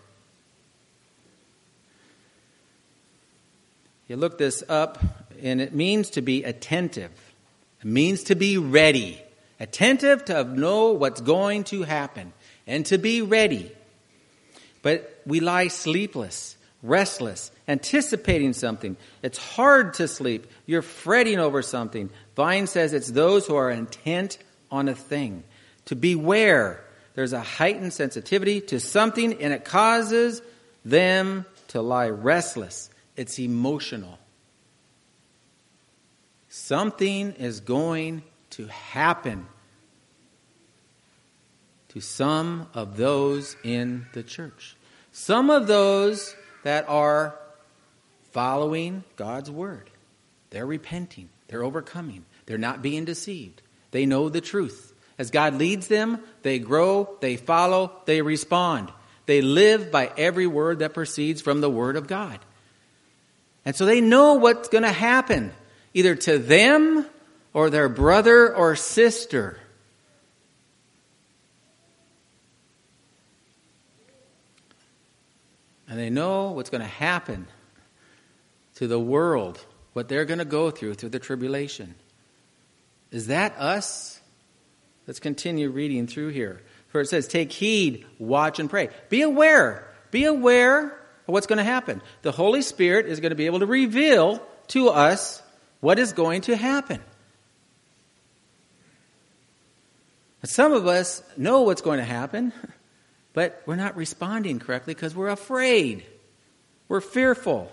You look this up, and it means to be attentive. It means to be ready. Attentive to know what's going to happen. and to be ready. But we lie sleepless, restless, anticipating something. It's hard to sleep. You're fretting over something. Vine says it's those who are intent on a thing. To beware. There's a heightened sensitivity to something, and it causes them to lie restless. It's emotional. Something is going to happen to some of those in the church. Some of those that are following God's word. They're repenting. They're overcoming. They're not being deceived. They know the truth. As God leads them, they grow, they follow, they respond. They live by every word that proceeds from the word of God. And so they know what's going to happen, either to them or their brother or sister. And they know what's going to happen to the world, what they're going to go through through the tribulation. Is that us? Let's continue reading through here. For it says, take heed, watch and pray. Be aware. Be aware of what's going to happen. The Holy Spirit is going to be able to reveal to us what is going to happen. Some of us know what's going to happen, but we're not responding correctly because we're afraid. We're fearful.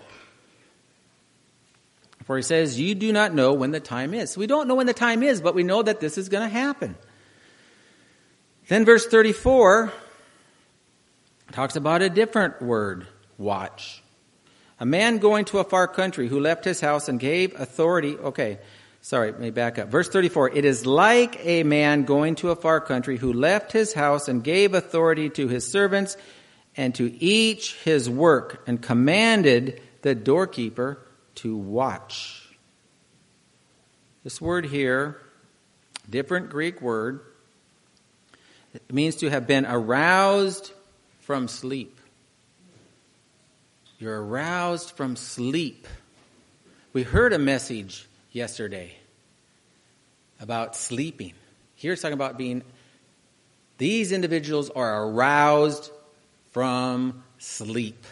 For he says, you do not know when the time is. We don't know when the time is, but we know that this is going to happen. Then verse thirty-four talks about a different word, watch. A man going to a far country who left his house and gave authority. Okay, sorry, let me back up. Verse thirty-four, it is like a man going to a far country who left his house and gave authority to his servants and to each his work and commanded the doorkeeper to watch. This word here, different Greek word, it means to have been aroused from sleep. You're aroused from sleep. We heard a message yesterday about sleeping. Here it's talking about being, these individuals are aroused from sleep.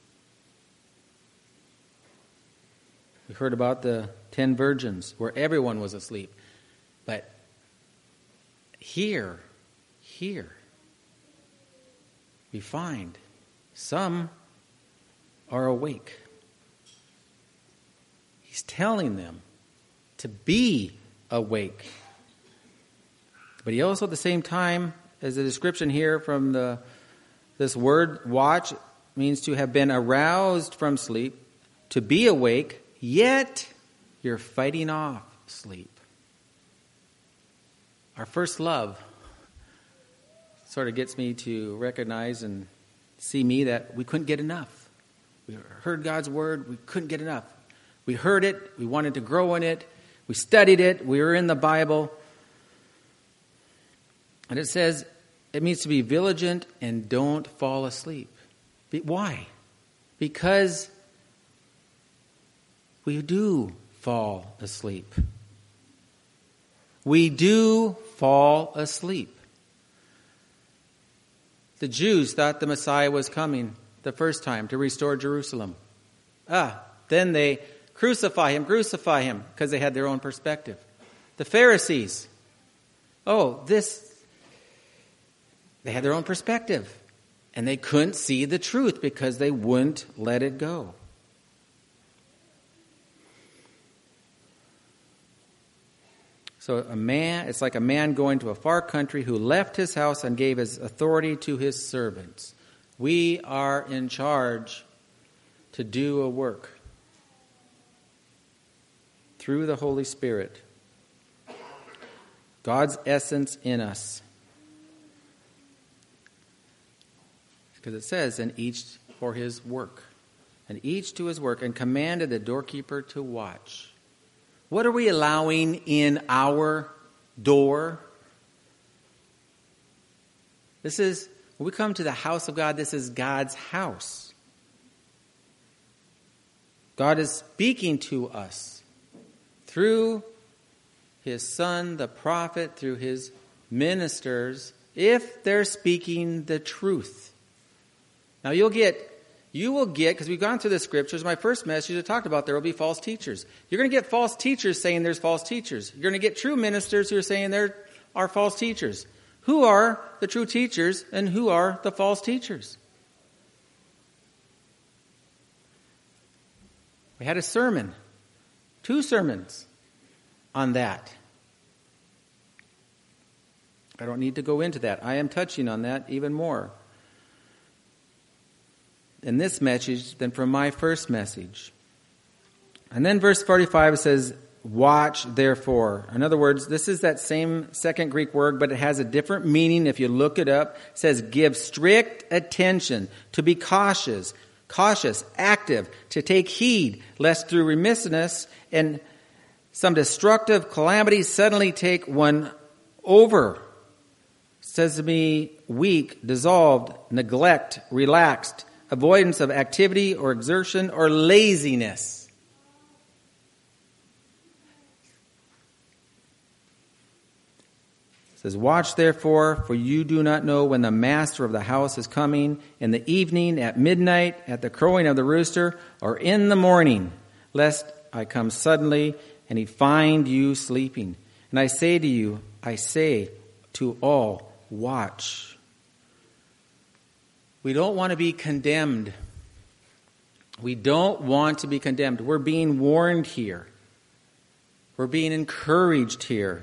We heard about the ten virgins where everyone was asleep. But here, here, we find some are awake. He's telling them to be awake. But he also at the same time, as the description here from the this word watch means to have been aroused from sleep, to be awake, yet you're fighting off sleep. Our first love sort of gets me to recognize and see me that we couldn't get enough. We heard God's word, we couldn't get enough. We heard it, we wanted to grow in it, we studied it, we were in the Bible. And it says it means to be vigilant and don't fall asleep. Why? Because we do fall asleep. We do fall asleep. The Jews thought the Messiah was coming the first time to restore Jerusalem. Ah, then they crucify him, crucify him, because they had their own perspective. The Pharisees, oh, this, they had their own perspective. And they couldn't see the truth because they wouldn't let it go. So a man, it's like a man going to a far country who left his house and gave his authority to his servants. We are in charge to do a work through the Holy Spirit. God's essence in us. Because it says, and each for his work. And each to his work, and commanded the doorkeeper to watch. What are we allowing in our door? This is, when we come to the house of God, this is God's house. God is speaking to us through his son, the prophet, through his ministers if they're speaking the truth. Now you'll get, you will get, because we've gone through the scriptures, my first message I talked about there will be false teachers. You're going to get false teachers saying there's false teachers. You're going to get true ministers who are saying there are false teachers. Who are the true teachers and who are the false teachers? We had a sermon, two sermons on that. I don't need to go into that. I am touching on that even more in this message than from my first message. And then verse forty-five says, watch therefore. In other words, this is that same second Greek word, but it has a different meaning if you look it up. It says, give strict attention, to be cautious, cautious, active, to take heed, lest through remissness and some destructive calamity suddenly take one over. It says to be weak, dissolved, neglect, relaxed, avoidance of activity or exertion or laziness. It says, watch therefore, for you do not know when the master of the house is coming, in the evening, at midnight, at the crowing of the rooster, or in the morning, lest I come suddenly and he find you sleeping. And I say to you, I say to all, watch. We don't want to be condemned. We don't want to be condemned. We're being warned here. We're being encouraged here.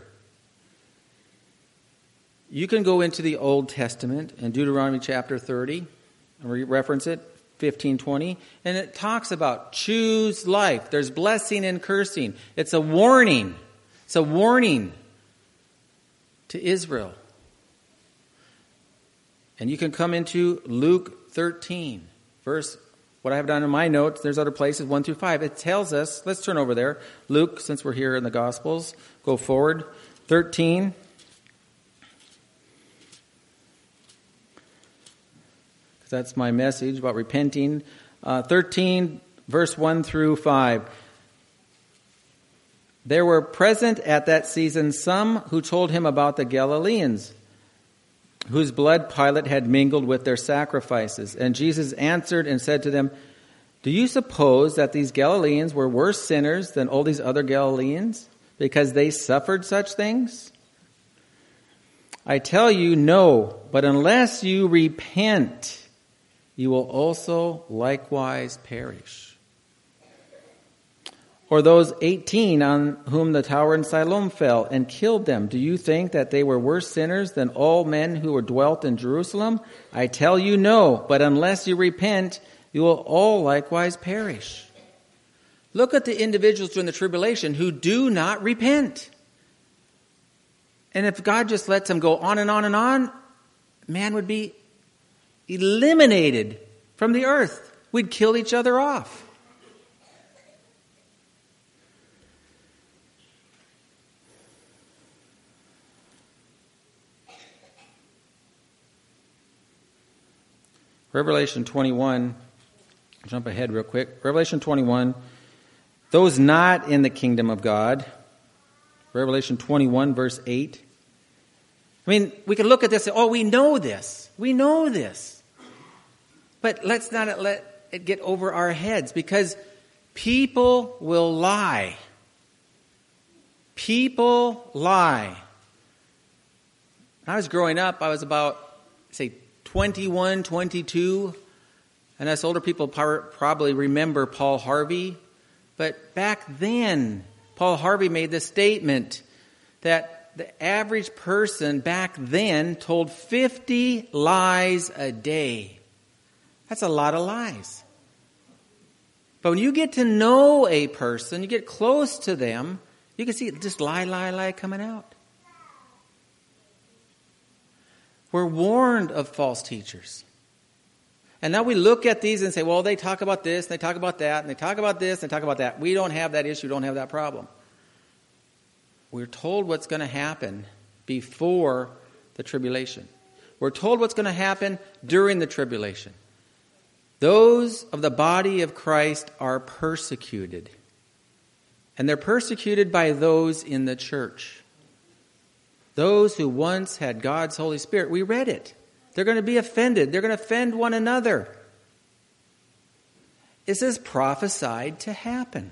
You can go into the Old Testament in Deuteronomy chapter thirty, and we reference it, fifteen twenty, and it talks about choose life. There's blessing and cursing. It's a warning. It's a warning to Israel. And you can come into Luke thirteen, verse, what I have done in my notes, there's other places, one through five. It tells us, let's turn over there. Luke, since we're here in the Gospels, go forward. thirteen. That's my message about repenting. Uh, thirteen, verse one through five. There were present at that season some who told him about the Galileans, whose blood Pilate had mingled with their sacrifices. And Jesus answered and said to them, do you suppose that these Galileans were worse sinners than all these other Galileans, because they suffered such things? I tell you, no, but unless you repent, you will also likewise perish. Or those eighteen on whom the tower in Siloam fell and killed them, do you think that they were worse sinners than all men who were dwelt in Jerusalem? I tell you, no, but unless you repent, you will all likewise perish. Look at the individuals during the tribulation who do not repent. And if God just lets them go on and on and on, man would be eliminated from the earth. We'd kill each other off. Revelation twenty-one, jump ahead real quick. Revelation twenty-one, those not in the kingdom of God. Revelation twenty-one, verse eight. I mean, we can look at this and say, oh, we know this. We know this. But let's not let it get over our heads, because people will lie. People lie. When I was growing up, I was about, say, twenty-one, twenty-two. And us older people probably remember Paul Harvey. But back then, Paul Harvey made the statement that the average person back then told fifty lies a day. That's a lot of lies. But when you get to know a person, you get close to them, you can see just lie, lie, lie coming out. We're warned of false teachers. And now we look at these and say, well, they talk about this, and they talk about that, and they talk about this, and they talk about that. We don't have that issue, don't have that problem. We're told what's going to happen before the tribulation. We're told what's going to happen during the tribulation. Those of the body of Christ are persecuted. And they're persecuted by those in the church. Those who once had God's Holy Spirit, we read it. They're going to be offended. They're going to offend one another. This is prophesied to happen.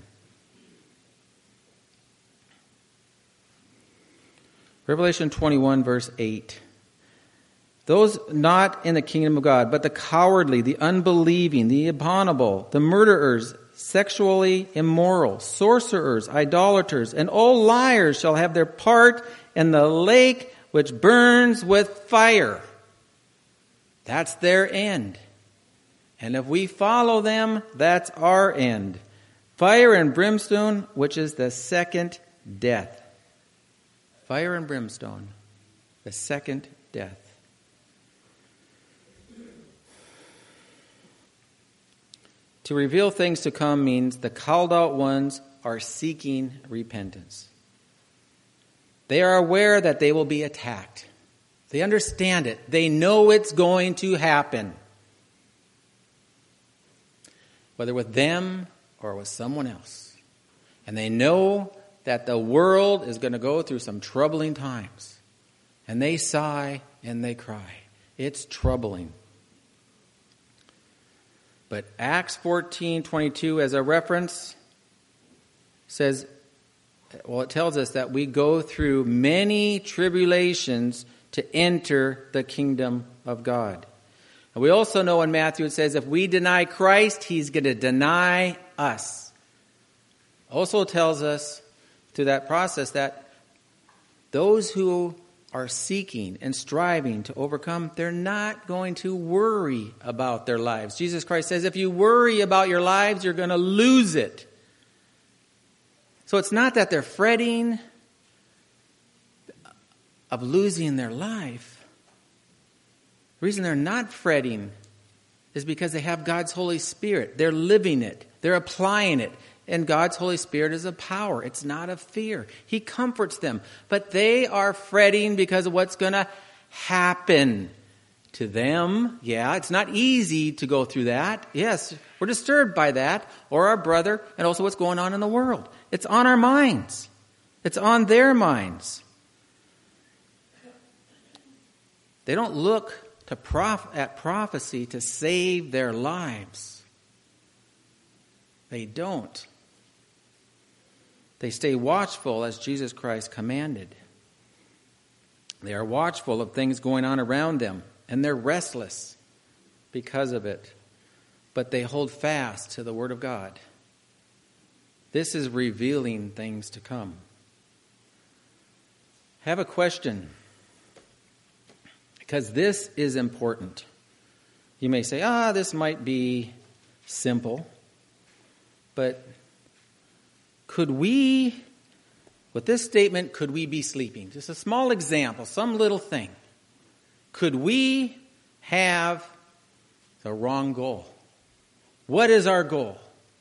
Revelation twenty-one, verse eight. Those not in the kingdom of God, but the cowardly, the unbelieving, the abominable, the murderers, sexually immoral, sorcerers, idolaters, and all liars shall have their part in the lake which burns with fire. That's their end. And if we follow them, that's our end. Fire and brimstone, which is the second death. Fire and brimstone, the second death. To reveal things to come means the called out ones are seeking repentance. They are aware that they will be attacked. They understand it. They know it's going to happen. Whether with them or with someone else. And they know that the world is going to go through some troubling times. And they sigh and they cry. It's troubling. But Acts fourteen twenty-two as a reference says, well, it tells us that we go through many tribulations to enter the kingdom of God. And we also know in Matthew it says if we deny Christ, he's going to deny us. Also tells us through that process that those who are seeking and striving to overcome, they're not going to worry about their lives. Jesus Christ says if you worry about your lives, you're going to lose it. So it's not that they're fretting of losing their life. The reason they're not fretting is because they have God's Holy Spirit. They're living it. They're applying it. And God's Holy Spirit is a power. It's not a fear. He comforts them. But they are fretting because of what's going to happen to them. Yeah, it's not easy to go through that. Yes, we're disturbed by that. Or our brother, and also what's going on in the world. It's on our minds. It's on their minds. They don't look to prof- at prophecy to save their lives. They don't. They stay watchful as Jesus Christ commanded. They are watchful of things going on around them, and they're restless because of it. But they hold fast to the Word of God. This is revealing things to come. I have a question, because this is important. You may say, ah, this might be simple, but could we, with this statement, could we be sleeping? Just a small example, some little thing. Could we have the wrong goal? What is our goal?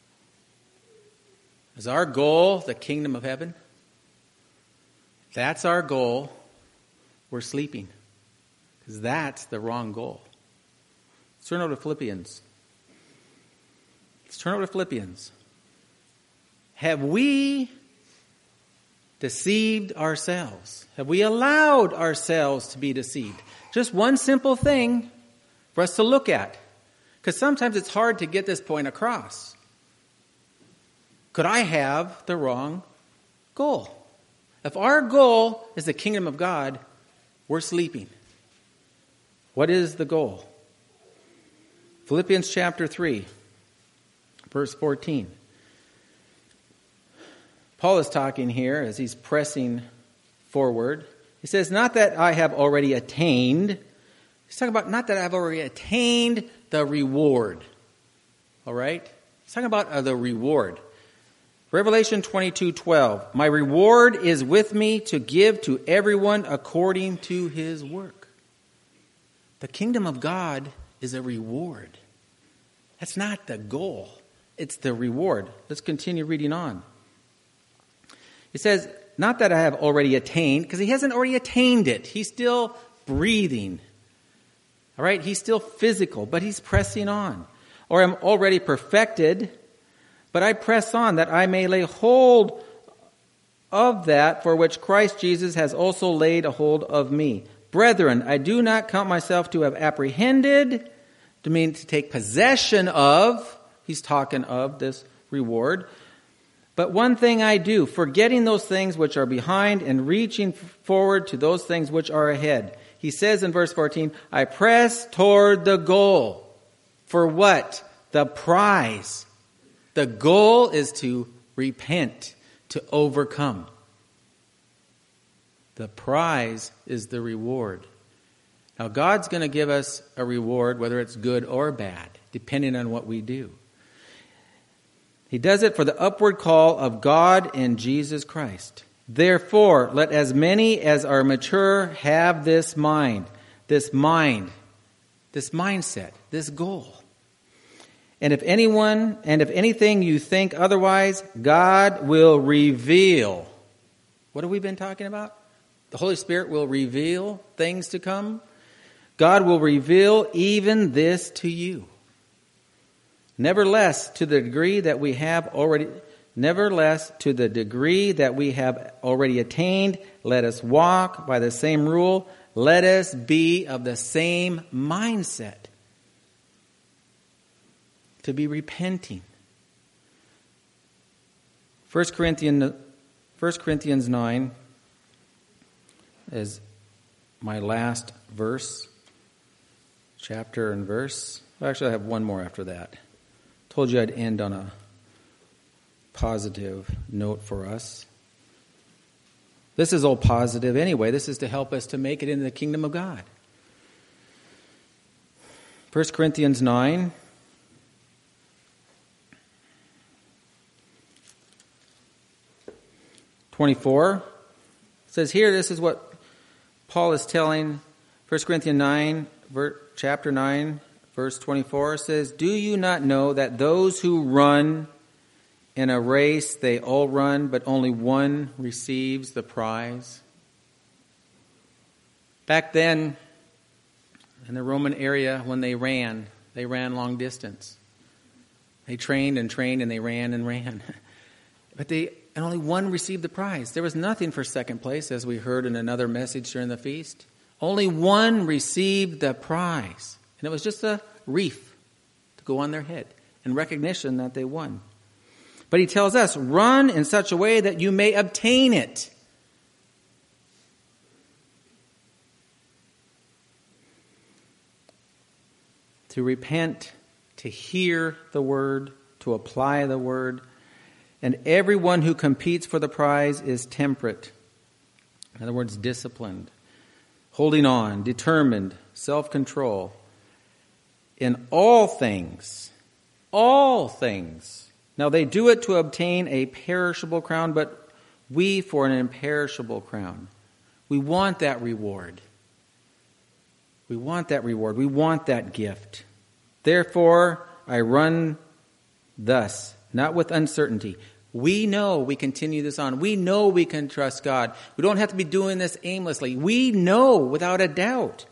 Is our goal the kingdom of heaven? That's our goal. We're sleeping. Because that's the wrong goal. Let's turn over to Philippians. Let's turn over to Philippians. Have we deceived ourselves? Have we allowed ourselves to be deceived? Just one simple thing for us to look at. Because sometimes it's hard to get this point across. Could I have the wrong goal? If our goal is the kingdom of God, we're sleeping. What is the goal? Philippians chapter three, verse fourteen. Paul is talking here as he's pressing forward. He says, not that I have already attained. He's talking about not that I've already attained the reward. All right? He's talking about uh, the reward. Revelation twenty-two twelve. My reward is with me to give to everyone according to his work. The kingdom of God is a reward. That's not the goal. It's the reward. Let's continue reading on. He says, not that I have already attained, because he hasn't already attained it. He's still breathing. All right? He's still physical, but he's pressing on. Or I'm already perfected, but I press on that I may lay hold of that for which Christ Jesus has also laid a hold of me. Brethren, I do not count myself to have apprehended, to mean to take possession of. He's talking of this reward. But one thing I do, forgetting those things which are behind and reaching forward to those things which are ahead. He says in verse fourteen, I press toward the goal. For what? The prize. The goal is to repent, to overcome. The prize is the reward. Now, God's going to give us a reward, whether it's good or bad, depending on what we do. He does it for the upward call of God in Jesus Christ. Therefore, let as many as are mature have this mind, this mind, this mindset, this goal. And if anyone, and if anything you think otherwise, God will reveal. What have we been talking about? The Holy Spirit will reveal things to come. God will reveal even this to you. Nevertheless, to the degree that we have already, nevertheless, to the degree that we have already attained, let us walk by the same rule. Let us be of the same mindset. To be repenting. First Corinthians, First Corinthians nine is my last verse, chapter and verse. Actually, I have one more after that. Told you I'd end on a positive note for us. This is all positive anyway. This is to help us to make it into the kingdom of God. First Corinthians nine. twenty-four says here, this is what Paul is telling. First Corinthians nine, chapter nine, verse twenty-four says, do you not know that those who run in a race, they all run, but only one receives the prize? Back then, in the Roman area, when they ran, they ran long distance. They trained and trained and they ran and ran. But they and only one received the prize. There was nothing for second place, as we heard in another message during the feast. Only one received the prize. And it was just a wreath to go on their head in recognition that they won. But he tells us, run in such a way that you may obtain it. To repent, to hear the word, to apply the word. And everyone who competes for the prize is temperate. In other words, disciplined, holding on, determined, self-control. In all things, all things. Now they do it to obtain a perishable crown, but we for an imperishable crown. We want that reward. We want that reward. We want that gift. Therefore, I run thus, not with uncertainty. We know we continue this on. We know we can trust God. We don't have to be doing this aimlessly. We know without a doubt.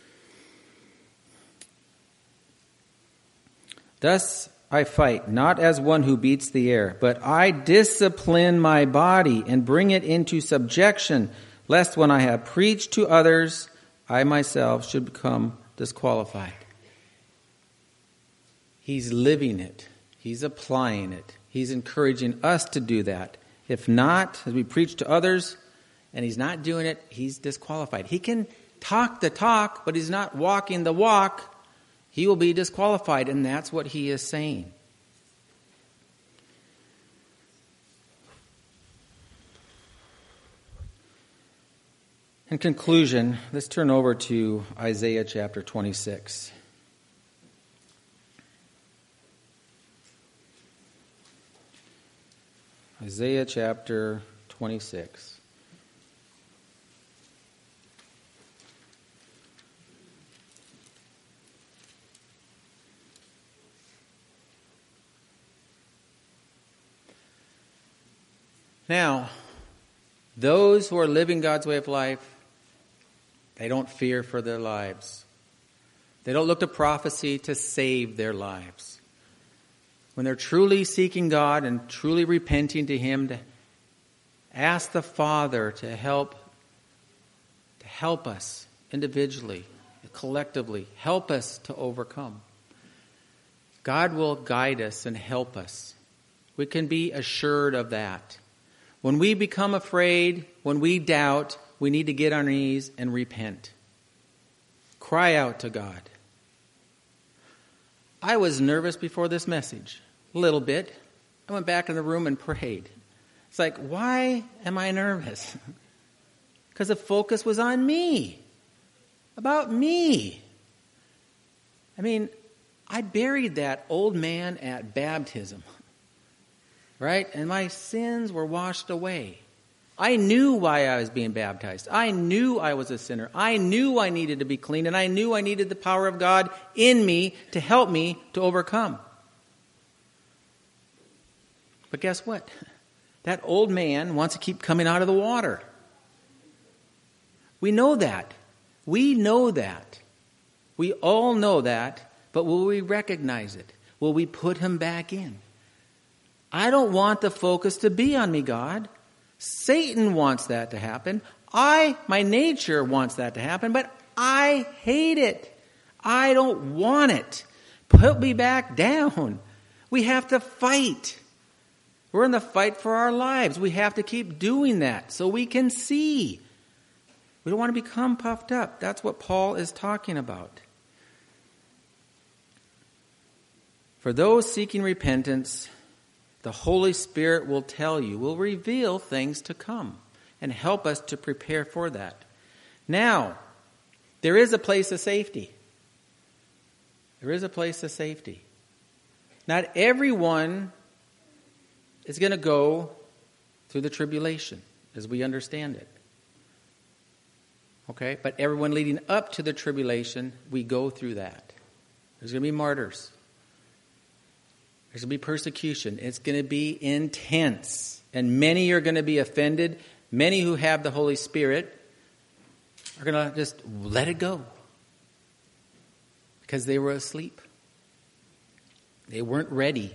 Thus I fight, not as one who beats the air, but I discipline my body and bring it into subjection, lest when I have preached to others, I myself should become disqualified. He's living it. He's applying it. He's encouraging us to do that. If not, as we preach to others, and he's not doing it, he's disqualified. He can talk the talk, but he's not walking the walk. He will be disqualified, and that's what he is saying. In conclusion, let's turn over to Isaiah chapter twenty-six. Isaiah chapter twenty-six. Now, those who are living God's way of life, they don't fear for their lives. They don't look to prophecy to save their lives. When they're truly seeking God and truly repenting to Him to Ask the Father to help, to help us individually, collectively, help us to overcome. God will guide us and help us. We can be assured of that. When we become afraid, when we doubt, we need to get on our knees and repent. Cry out to God. I was nervous before this message, a little bit. I went back in the room and prayed. It's like, why am I nervous? Because the focus was on me, about me. I mean, I buried that old man at baptism, right? And my sins were washed away. I knew why I was being baptized. I knew I was a sinner. I knew I needed to be clean, and I knew I needed the power of God in me to help me to overcome. But guess what? That old man wants to keep coming out of the water. We know that. We know that. We all know that, but will we recognize it? Will we put him back in? I don't want the focus to be on me, God. Satan wants that to happen. I, my nature wants that to happen, but I hate it. I don't want it. Put me back down. We have to fight. We're in the fight for our lives. We have to keep doing that so we can see. We don't want to become puffed up. That's what Paul is talking about. For those seeking repentance, the Holy Spirit will tell you, will reveal things to come and help us to prepare for that. Now, there is a place of safety. There is a place of safety. Not everyone is going to go through the tribulation as we understand it. Okay? But everyone leading up to the tribulation, we go through that. There's going to be martyrs. There's going to be persecution. It's going to be intense. And many are going to be offended. Many who have the Holy Spirit are going to just let it go. Because they were asleep. They weren't ready.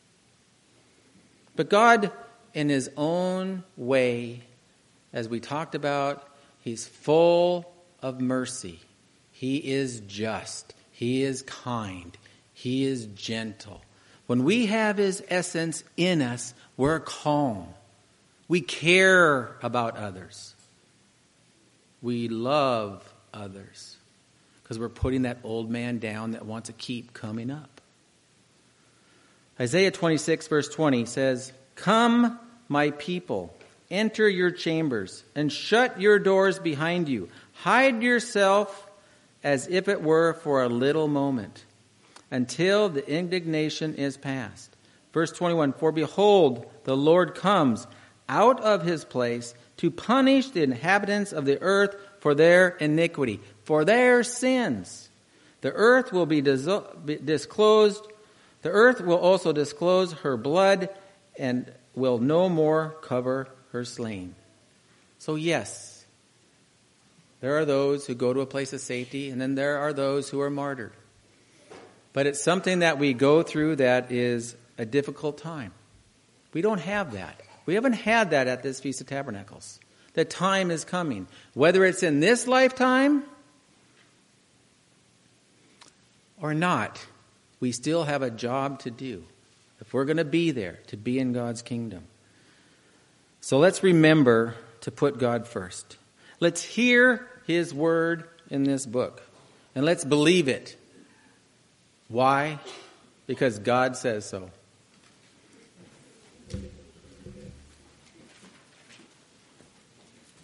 But God, in His own way, as we talked about, He's full of mercy. He is just. He is kind. He is gentle. When we have His essence in us, we're calm. We care about others. We love others. Because we're putting that old man down that wants to keep coming up. Isaiah twenty-six verse twenty says, "Come, my people, enter your chambers and shut your doors behind you. Hide yourself as if it were for a little moment, until the indignation is past." Verse twenty-one, "For behold, the Lord comes out of His place to punish the inhabitants of the earth for their iniquity," for their sins. The earth will be disclosed. The earth will also disclose her blood and will no more cover her slain. So yes, there are those who go to a place of safety, and then there are those who are martyred. But it's something that we go through that is a difficult time. We don't have that. We haven't had that at this Feast of Tabernacles. The time is coming. Whether it's in this lifetime or not, we still have a job to do. If we're going to be there, to be in God's kingdom. So let's remember to put God first. Let's hear His word in this book. And let's believe it. Why? Because God says so.